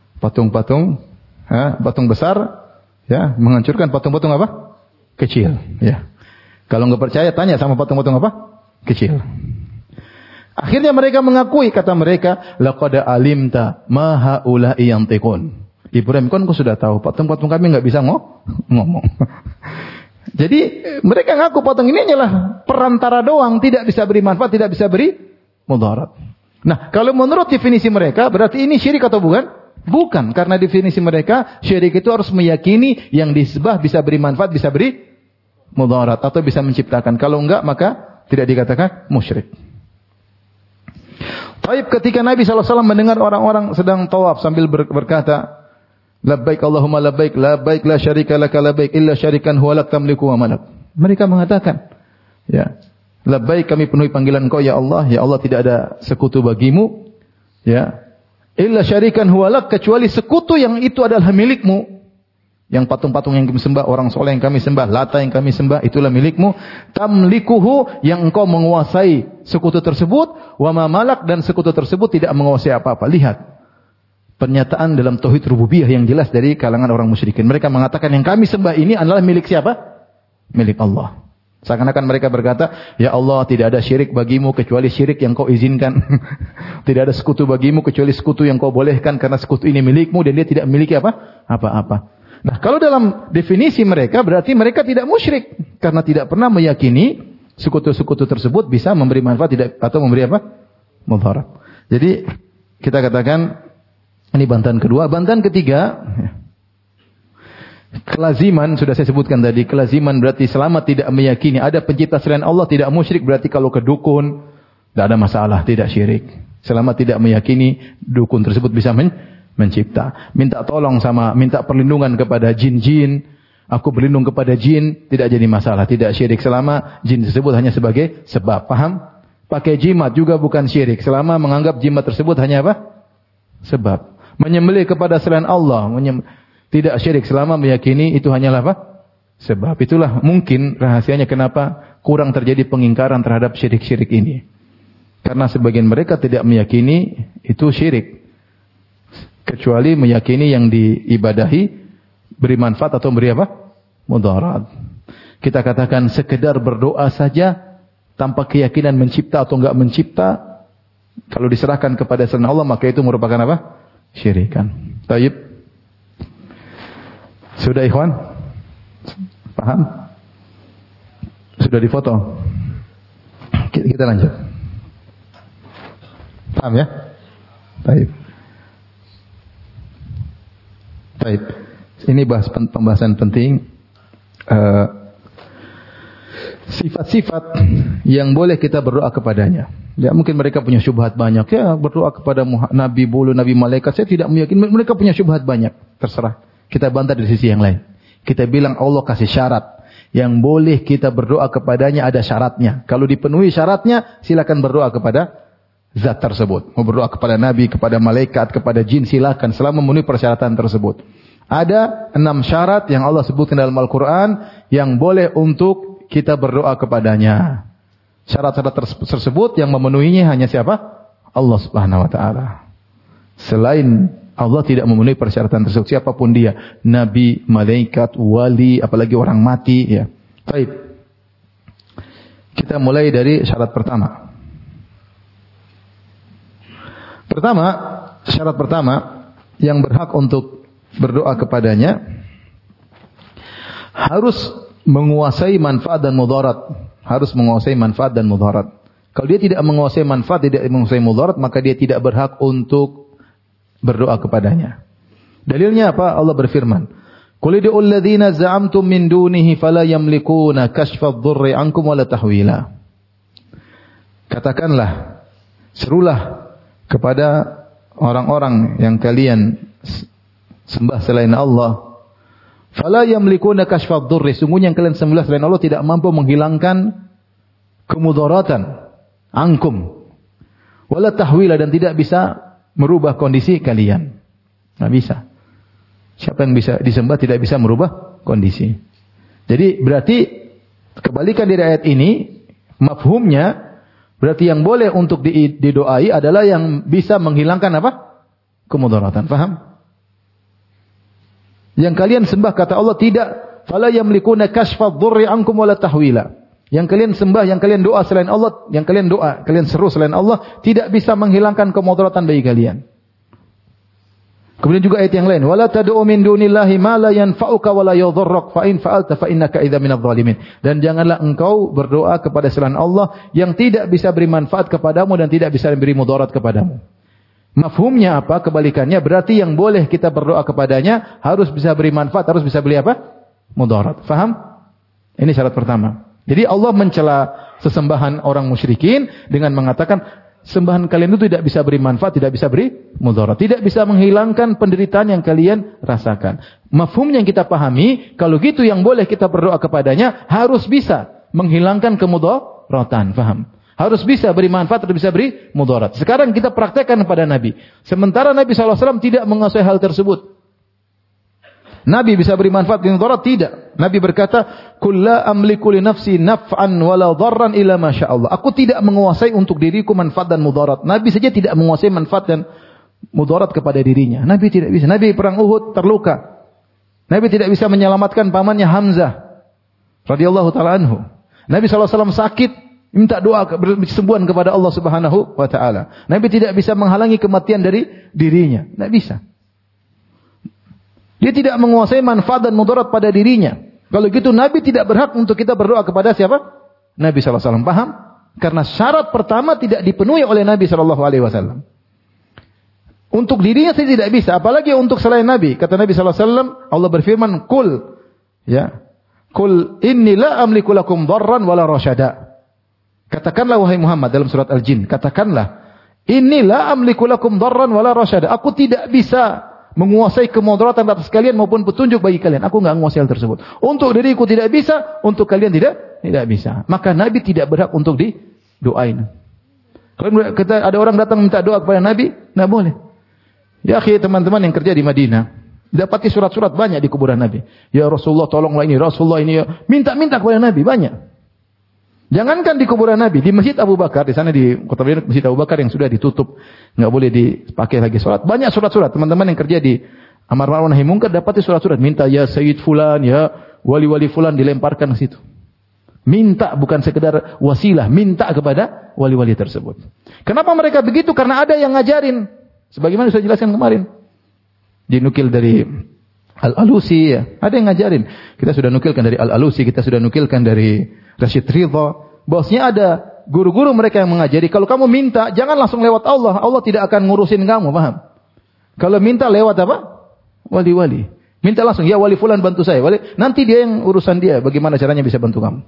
besar, ya, menghancurkan patung-patung apa? Kecil, ya. Kalau enggak percaya, tanya sama patung-patung apa? Kecil. Akhirnya mereka mengakui, kata mereka, laqad alimta ma haula'i yantiqun. Ibrahim, kan kau sudah tahu patung-patung kami enggak bisa ngomong. Jadi mereka ngaku patung ini hanyalah perantara doang, tidak bisa beri manfaat, tidak bisa beri mudarat. Nah, kalau menurut definisi mereka, berarti ini syirik atau bukan? Bukan, karena definisi mereka, syirik itu harus meyakini yang disembah bisa beri manfaat, bisa beri mudarat atau bisa menciptakan. Kalau enggak, maka tidak dikatakan musyrik. Taib, ketika Nabi SAW mendengar orang-orang sedang tawaf sambil berkata, labbaik Allahumma labbaik, labbaik la syarika laka labbaik illa syarikan huwa lak tamliku wa malak. Mereka mengatakan, ya, labbaik, kami penuhi panggilan Engkau ya Allah tidak ada sekutu bagimu, ya. Illa syarikan huwa lak, kecuali sekutu yang itu adalah milikmu. Yang patung-patung yang kami sembah, orang soleh yang kami sembah, Lata yang kami sembah, itulah milikmu. Tamlikuhu, yang engkau menguasai sekutu tersebut. Wa ma malak, dan sekutu tersebut tidak menguasai apa-apa. Lihat pernyataan dalam tauhid rububiyah yang jelas dari kalangan orang musyrikin. Mereka mengatakan yang kami sembah ini adalah milik siapa? Milik Allah. Seakan-akan mereka berkata, ya Allah, tidak ada syirik bagimu kecuali syirik yang kau izinkan. Tidak ada sekutu bagimu kecuali sekutu yang kau bolehkan, karena sekutu ini milikmu dan dia tidak memiliki apa? Apa-apa. Nah, kalau dalam definisi mereka, berarti mereka tidak musyrik, karena tidak pernah meyakini sekutu-sekutu tersebut bisa memberi manfaat tidak, atau memberi apa? Mudarat. Jadi kita katakan ini bantahan kedua. Bantahan ketiga, kelaziman, sudah saya sebutkan tadi, kelaziman berarti selama tidak meyakini ada pencipta selain Allah tidak musyrik. Berarti kalau ke dukun tidak ada masalah, tidak syirik. Selama tidak meyakini dukun tersebut bisa mencipta. Minta tolong minta perlindungan kepada jin-jin. Aku berlindung kepada jin, tidak jadi masalah, tidak syirik selama jin tersebut hanya sebagai sebab. Paham? Pakai jimat juga bukan syirik selama menganggap jimat tersebut hanya apa? Sebab. Menyembelih kepada selain Allah, tidak syirik selama meyakini itu hanyalah apa? Sebab. Itulah mungkin rahasianya kenapa kurang terjadi pengingkaran terhadap syirik-syirik ini. Karena sebagian mereka tidak meyakini itu syirik, kecuali meyakini yang diibadahi beri manfaat atau beri apa? Mudarat. Kita katakan sekedar berdoa saja tanpa keyakinan mencipta atau enggak mencipta, kalau diserahkan kepada selain Allah maka itu merupakan apa? syirikan. Baik. Sudah ikhwan? Paham? Sudah difoto? Kita lanjut. Paham ya? Baik. Baik. Ini pembahasan penting. Sifat-sifat yang boleh kita berdoa kepadanya. Ya, mungkin mereka punya syubhat banyak. Ya, berdoa kepada Nabi bulu, Nabi malaikat. Saya tidak meyakini mereka punya syubhat banyak. Terserah. Kita bantah dari sisi yang lain. Kita bilang Allah kasih syarat. Yang boleh kita berdoa kepadanya ada syaratnya. Kalau dipenuhi syaratnya, silakan berdoa kepada zat tersebut. Mau berdoa kepada Nabi, kepada malaikat, kepada jin, silakan. Selama memenuhi persyaratan tersebut. Ada 6 syarat yang Allah sebutkan dalam Al-Quran yang boleh untuk kita berdoa kepadanya. Syarat-syarat tersebut yang memenuhinya hanya siapa? Allah Subhanahu wa taala. Selain Allah tidak memenuhi persyaratan tersebut, siapapun dia, nabi, malaikat, wali, apalagi orang mati, ya. Baik. Kita mulai dari syarat pertama. Syarat pertama yang berhak untuk berdoa kepadanya harus menguasai manfaat dan mudarat. Harus menguasai manfaat dan mudarat. Kalau dia tidak menguasai manfaat, tidak menguasai mudarat, maka dia tidak berhak untuk berdoa kepadanya. Dalilnya apa? Allah berfirman, "Qul ud'u alladziina za'amtum min dunihi fala yamlikuuna kashfadh-dhurri 'ankum wala tahwila." Katakanlah, serulah kepada orang-orang yang kalian sembah selain Allah, fala yamlikuuna kashfadh-dhurri, sungguhnya yang kalian sembah selain Allah tidak mampu menghilangkan kemudaratan ankum wala tahwila, dan tidak bisa merubah kondisi kalian. Tidak bisa. Siapa yang bisa disembah tidak bisa merubah kondisi. Jadi berarti kebalikan dari ayat ini, mafhumnya berarti yang boleh untuk didoai adalah yang bisa menghilangkan apa? Kemudaratan. Faham? Yang kalian sembah kata Allah tidak, fala yamlikuna kashfadh-dhurri ankum wala tahwila. Yang kalian sembah, yang kalian doa selain Allah, yang kalian doa, kalian seru selain Allah, tidak bisa menghilangkan kemudaratan bagi kalian. Kemudian juga ayat yang lain, wala tad'u min dunillahi ma la yanfa'uka wa la yadhurruk fa in fa'alta fa innaka idza minadh dhalimin. Dan janganlah engkau berdoa kepada selain Allah yang tidak bisa beri manfaat kepadamu dan tidak bisa memberi mudarat kepadamu. Mafhumnya apa? Kebalikannya, berarti yang boleh kita berdoa kepadanya harus bisa beri manfaat, harus bisa beri apa? Mudarat. Faham? Ini syarat pertama. Jadi Allah mencela sesembahan orang musyrikin dengan mengatakan sembahan kalian itu tidak bisa beri manfaat, tidak bisa beri mudarat, tidak bisa menghilangkan penderitaan yang kalian rasakan. Mafhum yang kita pahami, kalau gitu yang boleh kita berdoa kepadanya harus bisa menghilangkan kemudaratan. Faham? Harus bisa beri manfaat, harus bisa beri mudarat. Sekarang kita praktekkan kepada Nabi. Sementara Nabi SAW tidak menguasai hal tersebut. Nabi bisa beri manfaat dan mudarat? Tidak. Nabi berkata, "Qul la amliku li nafsi naf'an wala dharran illa ma syaa Allah." Aku tidak menguasai untuk diriku manfaat dan mudarat. Nabi saja tidak menguasai manfaat dan mudarat kepada dirinya. Nabi tidak bisa. Nabi perang Uhud terluka. Nabi tidak bisa menyelamatkan pamannya Hamzah radhiyallahu taala anhu. Nabi SAW sakit, minta doa kesembuhan kepada Allah Subhanahu wa taala. Nabi tidak bisa menghalangi kematian dari dirinya. Tidak bisa. Dia tidak menguasai manfaat dan mudarat pada dirinya. Kalau gitu Nabi tidak berhak untuk kita berdoa kepada siapa? Nabi SAW. Paham? Karena syarat pertama tidak dipenuhi oleh Nabi SAW. Untuk dirinya saya tidak bisa. Apalagi untuk selain Nabi. Kata Nabi SAW, Allah berfirman, Qul, ya, Qul inni la amliku lakum dharran wala rasyada. Katakanlah wahai Muhammad dalam surat Al-Jin. Katakanlah, inni la amliku lakum dharran wala rasyada. Aku tidak bisa menguasai kemudaratan atas kalian maupun petunjuk bagi kalian. Aku enggak menguasai hal tersebut. Untuk diriku tidak bisa, untuk kalian tidak bisa. Maka Nabi tidak berhak untuk didoain. Kalau ada orang datang minta doa kepada Nabi, enggak boleh. Ya akhi, teman-teman yang kerja di Madinah, dapati surat-surat banyak di kuburan Nabi. Ya Rasulullah tolonglah ini, Rasulullah ini, ya. Minta-minta kepada Nabi banyak. Jangankan di kuburan Nabi, di Masjid Abu Bakar, di sana di Kota Madinah, Masjid Abu Bakar yang sudah ditutup, enggak boleh dipakai lagi salat. Banyak surat-surat. Teman-teman yang kerja di amar ma'ruf nahi munkar dapati surat-surat minta ya Sayyid fulan, ya wali-wali fulan, dilemparkan ke situ. Minta, bukan sekedar wasilah, minta kepada wali-wali tersebut. Kenapa mereka begitu? Karena ada yang ngajarin. Sebagaimana saya jelaskan kemarin. dinukil dari Al-Alusi ya. Ada yang ngajarin. Kita sudah nukilkan dari Al-Alusi, kita sudah nukilkan dari Rasyid Ridha. Bosnya ada guru-guru mereka yang mengajari, kalau kamu minta jangan langsung lewat Allah. Allah tidak akan ngurusin kamu, paham? Kalau minta lewat apa? Wali-wali. Minta langsung, ya wali fulan bantu saya. Wali, nanti dia yang urusan dia, bagaimana caranya bisa bantu kamu.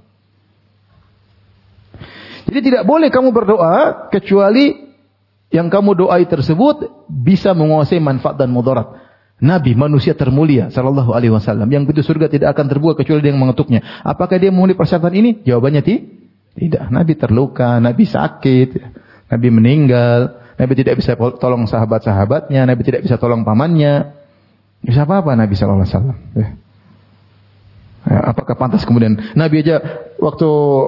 Jadi tidak boleh kamu berdoa kecuali yang kamu doai tersebut bisa menguasai manfaat dan mudarat. Nabi manusia termulia sallallahu alaihi wasallam yang pintu surga tidak akan terbuka kecuali dia yang mengetuknya. Apakah dia memenuhi persyaratan ini? Jawabannya tidak. Nabi terluka, Nabi sakit, Nabi meninggal, Nabi tidak bisa tolong sahabat-sahabatnya, Nabi tidak bisa tolong pamannya. Bisa apa Nabi sallallahu alaihi wasallam? Apakah pantas kemudian Nabi aja waktu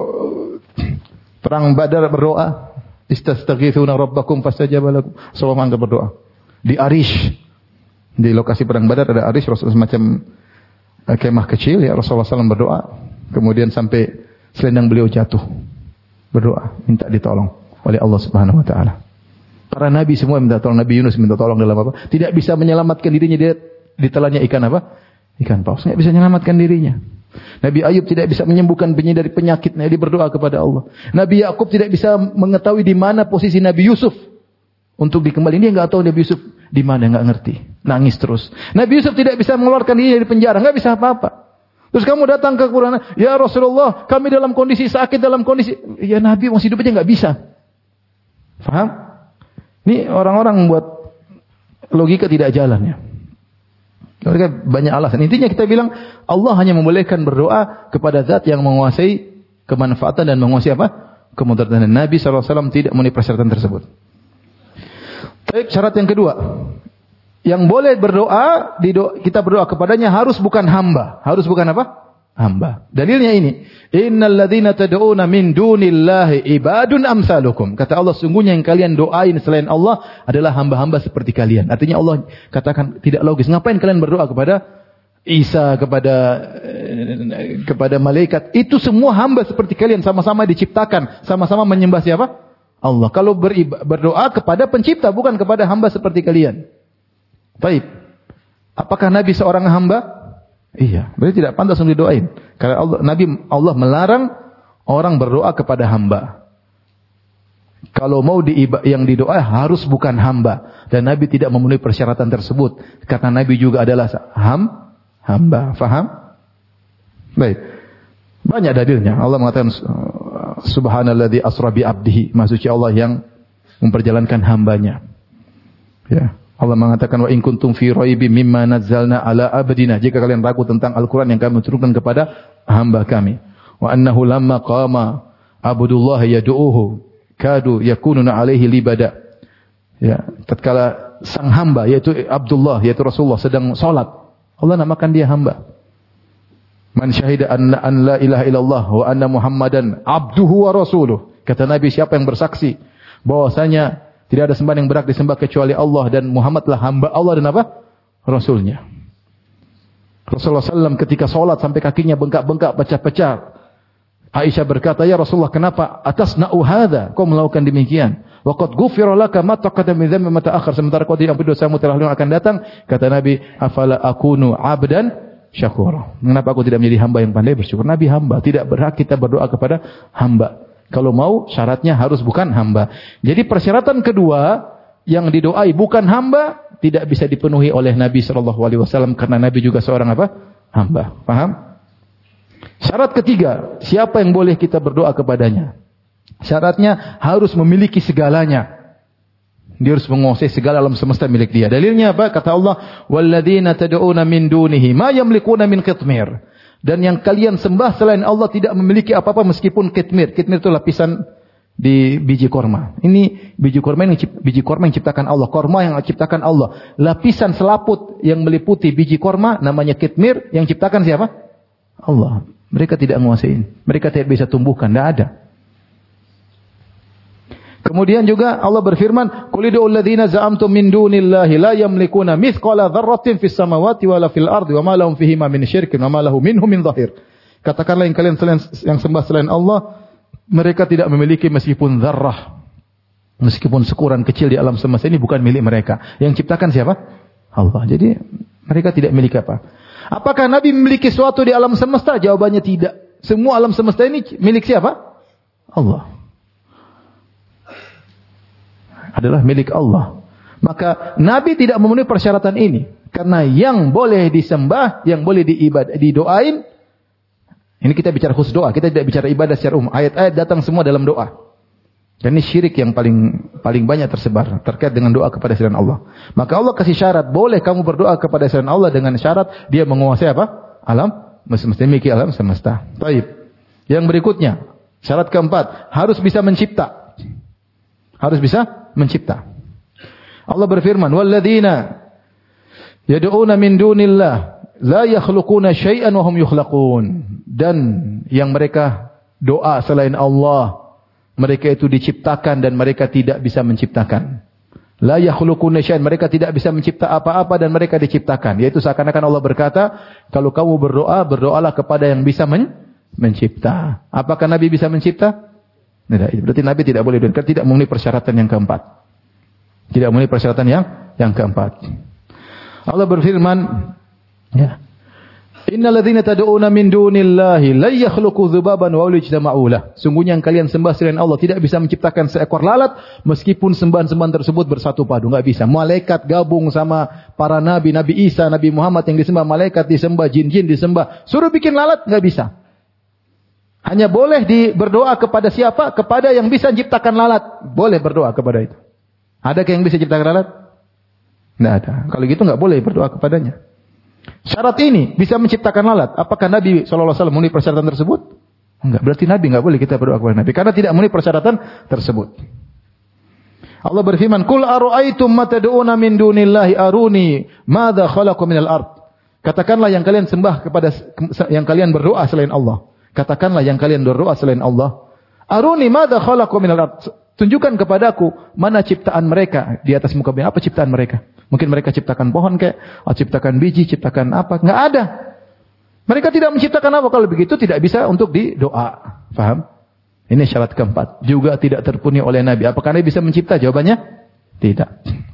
perang Badar berdoa, istastaghitsuna rabbakum fastajaba lakum. Rasulullah angkat berdoa. Di Arish, di lokasi perang Badar ada Arish, Rasulullah semacam kemah kecil ya, Rasulullah SAW berdoa. Kemudian sampai selendang beliau jatuh. Berdoa, minta ditolong oleh Allah Subhanahu wa taala. Para nabi semua minta tolong. Nabi Yunus minta tolong dalam apa? Tidak bisa menyelamatkan dirinya, dia ditelannya ikan apa? Ikan paus. Tidak bisa menyelamatkan dirinya. Nabi Ayub tidak bisa menyembuhkan dirinya dari penyakitnya, dia berdoa kepada Allah. Nabi Yakub tidak bisa mengetahui di mana posisi Nabi Yusuf untuk dikembalikan. Dia enggak tahu Nabi Yusuf di mana, enggak ngerti. Nangis terus. Nabi Yusuf tidak bisa mengeluarkan diri dari penjara, enggak bisa apa-apa. Terus kamu datang ke Quran, ya Rasulullah, kami dalam kondisi sakit, dalam kondisi, ya Nabi masih hidup aja enggak bisa. Faham? Ini orang-orang buat logika tidak jalan ya. Mereka banyak alasan. Intinya kita bilang Allah hanya membolehkan berdoa kepada zat yang menguasai kemanfaatan dan menguasai apa? Kemudaratan. Nabi SAW tidak memenuhi persyaratan tersebut. Baik, syarat yang kedua. Yang boleh berdoa, kita berdoa kepadanya harus bukan hamba. Harus bukan apa? Hamba. Dalilnya ini. Innal ladzina tad'una min dunillahi ibadun amsalukum. Kata Allah, sungguhnya yang kalian doain selain Allah adalah hamba-hamba seperti kalian. Artinya Allah katakan tidak logis. Ngapain kalian berdoa kepada Isa, kepada malaikat? Itu semua hamba seperti kalian, sama-sama diciptakan, sama-sama menyembah siapa? Allah. Kalau berdoa kepada pencipta, bukan kepada hamba seperti kalian. Baik. Apakah Nabi seorang hamba? Iya, berarti tidak pantas untuk didoain. Karena Allah melarang orang berdoa kepada hamba. Kalau mau yang didoa harus bukan hamba, dan Nabi tidak memenuhi persyaratan tersebut. Karena Nabi juga adalah hamba. Faham? Baik. Banyak dalilnya. Allah mengatakan subhanalladzi asra bi 'abdihi, maksudnya Allah yang memperjalankan hambanya. Ya. Allah mengatakan wa in kuntum fi raibim mimma nazzalna ala abdina, jika kalian ragu tentang Al-Qur'an yang kami turunkan kepada hamba kami. Wa annahu lamma qama abdullah yad'uuhu kadu yakununa alaihi libada. Ya, tatkala sang hamba yaitu Abdullah yaitu Rasulullah sedang salat, Allah namakan dia hamba. Man syahida an la ilaha illallah wa anna Muhammadan abduhu wa rasuluh. Kata Nabi, siapa yang bersaksi bahwasanya tidak ada sembahan yang berhak disembah kecuali Allah dan Muhammadlah hamba Allah dan apa? Rasulnya. Rasulullah SAW ketika sholat sampai kakinya bengkak-bengkak, pecah-pecah. Aisyah berkata, ya Rasulullah, kenapa atasna'u hadza? Kau melakukan demikian. Wa qad ghufira laka ma taqaddama min dhanbi ma ta'akhkhar. Sementara kau diampuni dosamu telah lalu akan datang. Kata Nabi, afala akunu 'abdan syakura. Kenapa aku tidak menjadi hamba yang pandai bersyukur? Nabi hamba, tidak berhak kita berdoa kepada hamba. Kalau mau syaratnya harus bukan hamba. Jadi persyaratan kedua yang didoai bukan hamba tidak bisa dipenuhi oleh Nabi SAW karena Nabi juga seorang apa? Hamba. Paham? Syarat ketiga, siapa yang boleh kita berdoa kepadanya? Syaratnya harus memiliki segalanya. Dia harus menguasai segala alam semesta milik dia. Dalilnya apa? Kata Allah, "Walladzina tad'una min dunihi ma yamlikuna min qitmir." Dan yang kalian sembah selain Allah tidak memiliki apa-apa meskipun kitmir. Kitmir itu lapisan di biji korma. Ini biji korma yang ciptakan Allah. Korma yang ciptakan Allah. Lapisan selaput yang meliputi biji korma namanya kitmir, yang ciptakan siapa? Allah. Mereka tidak menguasai. Mereka tidak bisa tumbuhkan. Tidak ada. Kemudian juga Allah berfirman, "Qul ud'u alladzina za'amtum min dunillahi la yamlikuna mithqala dzarratin fis samawati wala fil ardi wa ma lahum fihima min syirkin wa ma lahu minhum min dhahir." Katakanlah yang kalian yang sembah selain Allah, mereka tidak memiliki meskipun dzarrah, meskipun sekuran kecil di alam semesta ini bukan milik mereka. Yang ciptakan siapa? Allah. Jadi mereka tidak memiliki apa. Apakah Nabi memiliki sesuatu di alam semesta? Jawabannya tidak. Semua alam semesta ini milik siapa? Allah. Adalah milik Allah. Maka Nabi tidak memenuhi persyaratan ini. Karena yang boleh disembah, yang boleh didoain, ini kita bicara khusus doa, kita tidak bicara ibadah secara umum. Ayat-ayat datang semua dalam doa. Dan ini syirik yang paling banyak tersebar terkait dengan doa kepada selain Allah. Maka Allah kasih syarat, boleh kamu berdoa kepada selain Allah dengan syarat dia menguasai apa? Alam semesta, memiliki alam semesta. Baik. Yang berikutnya, syarat keempat, harus bisa mencipta. Harus bisa mencipta. Allah berfirman, "Walladzina yad'una min dunillah la yakhluquna syai'an wa hum yukhlaqun." Dan yang mereka doa selain Allah, mereka itu diciptakan dan mereka tidak bisa menciptakan. La yakhluquna syai'an, mereka tidak bisa mencipta apa-apa dan mereka diciptakan. Yaitu seakan-akan Allah berkata, kalau kamu berdoa, berdoalah kepada yang bisa mencipta. Apakah Nabi bisa mencipta? Tidak. Berarti Nabi tidak boleh dan tidak memenuhi persyaratan yang keempat. Tidak memenuhi persyaratan yang keempat. Allah berfirman, ya. Innal ladzina tad'una min dunillahi la yakhluqu dzubaban wa law ijtama'u lah. Sungguhnya yang kalian sembah selain Allah tidak bisa menciptakan seekor lalat meskipun sembahan-sembahan tersebut bersatu padu, enggak bisa. Malaikat gabung sama para nabi, Nabi Isa, Nabi Muhammad yang disembah, malaikat disembah, jin-jin disembah. Suruh bikin lalat enggak bisa. Hanya boleh berdoa kepada siapa? Kepada yang bisa menciptakan lalat. Boleh berdoa kepada itu. Ada yang bisa menciptakan lalat? Enggak ada. Kalau gitu enggak boleh berdoa kepadanya. Syarat ini bisa menciptakan lalat. Apakah Nabi SAW memenuhi persyaratan tersebut? Enggak. Berarti Nabi enggak boleh kita berdoa kepada Nabi. Karena tidak memenuhi persyaratan tersebut. Allah berfirman, "Qul ara'aytum ma tad'una min dunillahi aruni madza khalaqu minal ard." Katakanlah yang kalian sembah kepada yang kalian berdoa selain Allah. Katakanlah yang kalian berdoa selain Allah. Aruni madza khalaqu minal ard. Tunjukkan kepadaku mana ciptaan mereka di atas muka bumi. Apa ciptaan mereka? Mungkin mereka ciptakan pohon kayak, atau ciptakan biji, ciptakan apa. Enggak ada. Mereka tidak menciptakan apa. Kalau begitu tidak bisa untuk didoa. Faham? Ini syarat keempat. Juga tidak terpenuhi oleh Nabi. Apakah Nabi bisa mencipta? Jawabannya tidak.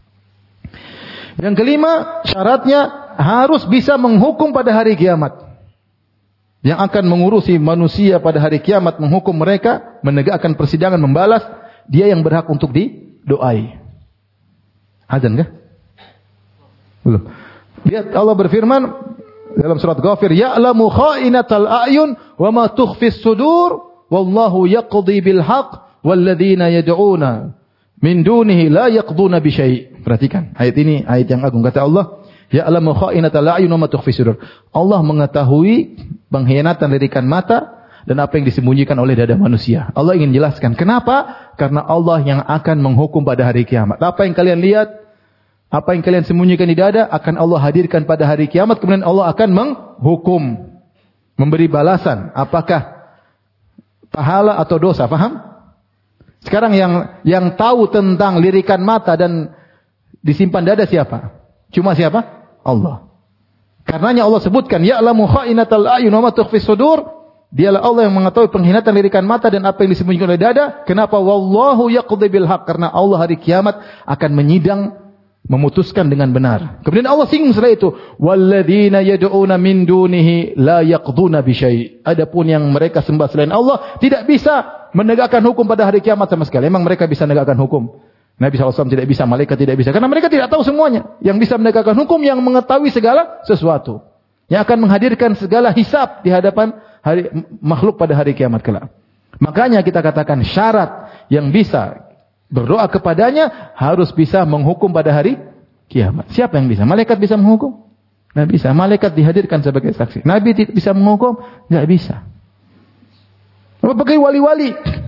Yang kelima, syaratnya harus bisa menghukum pada hari kiamat. Yang akan mengurusi manusia pada hari kiamat, menghukum mereka, menegakkan persidangan, membalas. Dia yang berhak untuk didoai. Azan kah? Belum. Lihat Allah berfirman dalam surat Ghafir, "Ya'lamu kha'inatal a'yun wa ma tukhfis sudur, wallahu yaqdi bil haqq, walladzina yad'una min dunihi la yaqduna bi syai'." Perhatikan, ayat ini ayat yang agung. Kata Allah, "Ya'lamu kha'inatal a'yun wa ma tukhfis sudur." Allah mengetahui pengkhianatan lirikan mata dan apa yang disembunyikan oleh dada manusia. Allah ingin jelaskan. Kenapa? Karena Allah yang akan menghukum pada hari kiamat. Apa yang kalian lihat, apa yang kalian sembunyikan di dada, akan Allah hadirkan pada hari kiamat. Kemudian Allah akan menghukum. Memberi balasan. Apakah pahala atau dosa. Faham? Sekarang yang tahu tentang lirikan mata dan disimpan dada siapa? Cuma siapa? Allah. Karenanya Allah sebutkan, "Ya'lamu kha'inatal a'yun wa ma tukhfis sudur." Dialah Allah yang mengetahui pengkhianatan lirikan mata dan apa yang disembunyikan oleh dada. Kenapa? Wallahu yaqdi bil haqq. Karena Allah hari kiamat akan menyidang, memutuskan dengan benar. Kemudian Allah singgung setelah itu, "Walladzina yad'una min dunihi la yaqduna bi syai'." Adapun yang mereka sembah selain Allah tidak bisa menegakkan hukum pada hari kiamat sama sekali. Memang mereka bisa menegakkan hukum. Nabi SAW tidak bisa, malaikat tidak bisa. Karena mereka tidak tahu semuanya. Yang bisa menegakkan hukum yang mengetahui segala sesuatu. Yang akan menghadirkan segala hisab di hadapan makhluk pada hari kiamat kelak. Makanya kita katakan syarat yang bisa berdoa kepadanya harus bisa menghukum pada hari kiamat. Siapa yang bisa? Malaikat bisa menghukum? Tidak bisa. Malaikat dihadirkan sebagai saksi. Nabi tidak bisa menghukum? Tidak bisa. Apakah wali-wali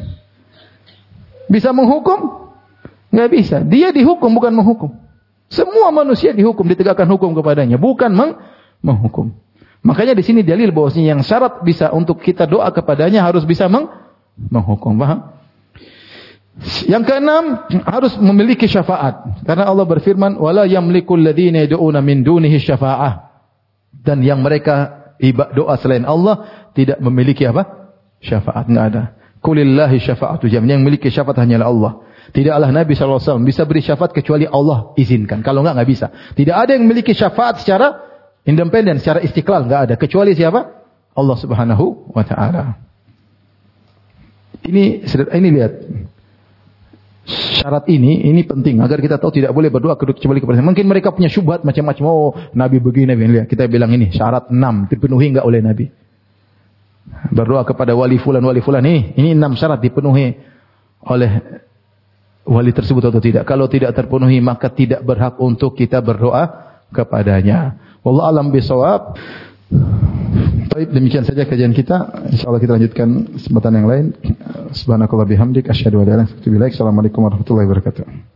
bisa menghukum? Tidak bisa. Dia dihukum bukan menghukum. Semua manusia dihukum, ditegakkan hukum kepadanya, bukan menghukum. Makanya di sini dalil bahwasanya yang syarat bisa untuk kita doa kepadanya harus bisa menghukum. Paham? Yang keenam, harus memiliki syafaat. Karena Allah berfirman, "Wala yamlikul ladzina yad'una min dunihi syafa'ah." Dan yang mereka doa selain Allah tidak memiliki apa? Syafaat, enggak ada. Qulillahi syafa'atu jami'ah. Yang memiliki syafaat hanyalah Allah. Tidaklah Nabi SAW bisa beri syafaat kecuali Allah izinkan. Kalau enggak bisa. Tidak ada yang memiliki syafaat secara independen, secara istiqlal. Enggak ada. Kecuali siapa? Allah Subhanahu wa ta'ala. Ini lihat. Syarat ini penting. Agar kita tahu tidak boleh berdoa kecuali kepada Allah. Mungkin mereka punya syubhat macam-macam. Oh, Nabi begini. Lihat. Kita bilang ini. Syarat 6. Dipenuhi enggak oleh Nabi. Berdoa kepada wali fulan. Ini 6 syarat dipenuhi oleh wali tersebut atau tidak. Kalau tidak terpenuhi maka tidak berhak untuk kita berdoa kepadanya. Wallahu a'lam bishawab. Baik, demikian saja kajian kita. Insyaallah kita lanjutkan kesempatan yang lain. Subhanakallah bihamdik asyhadu an la ilaha illa anta astaghfiruka wa atubu ilaik. Assalamualaikum warahmatullahi wabarakatuh.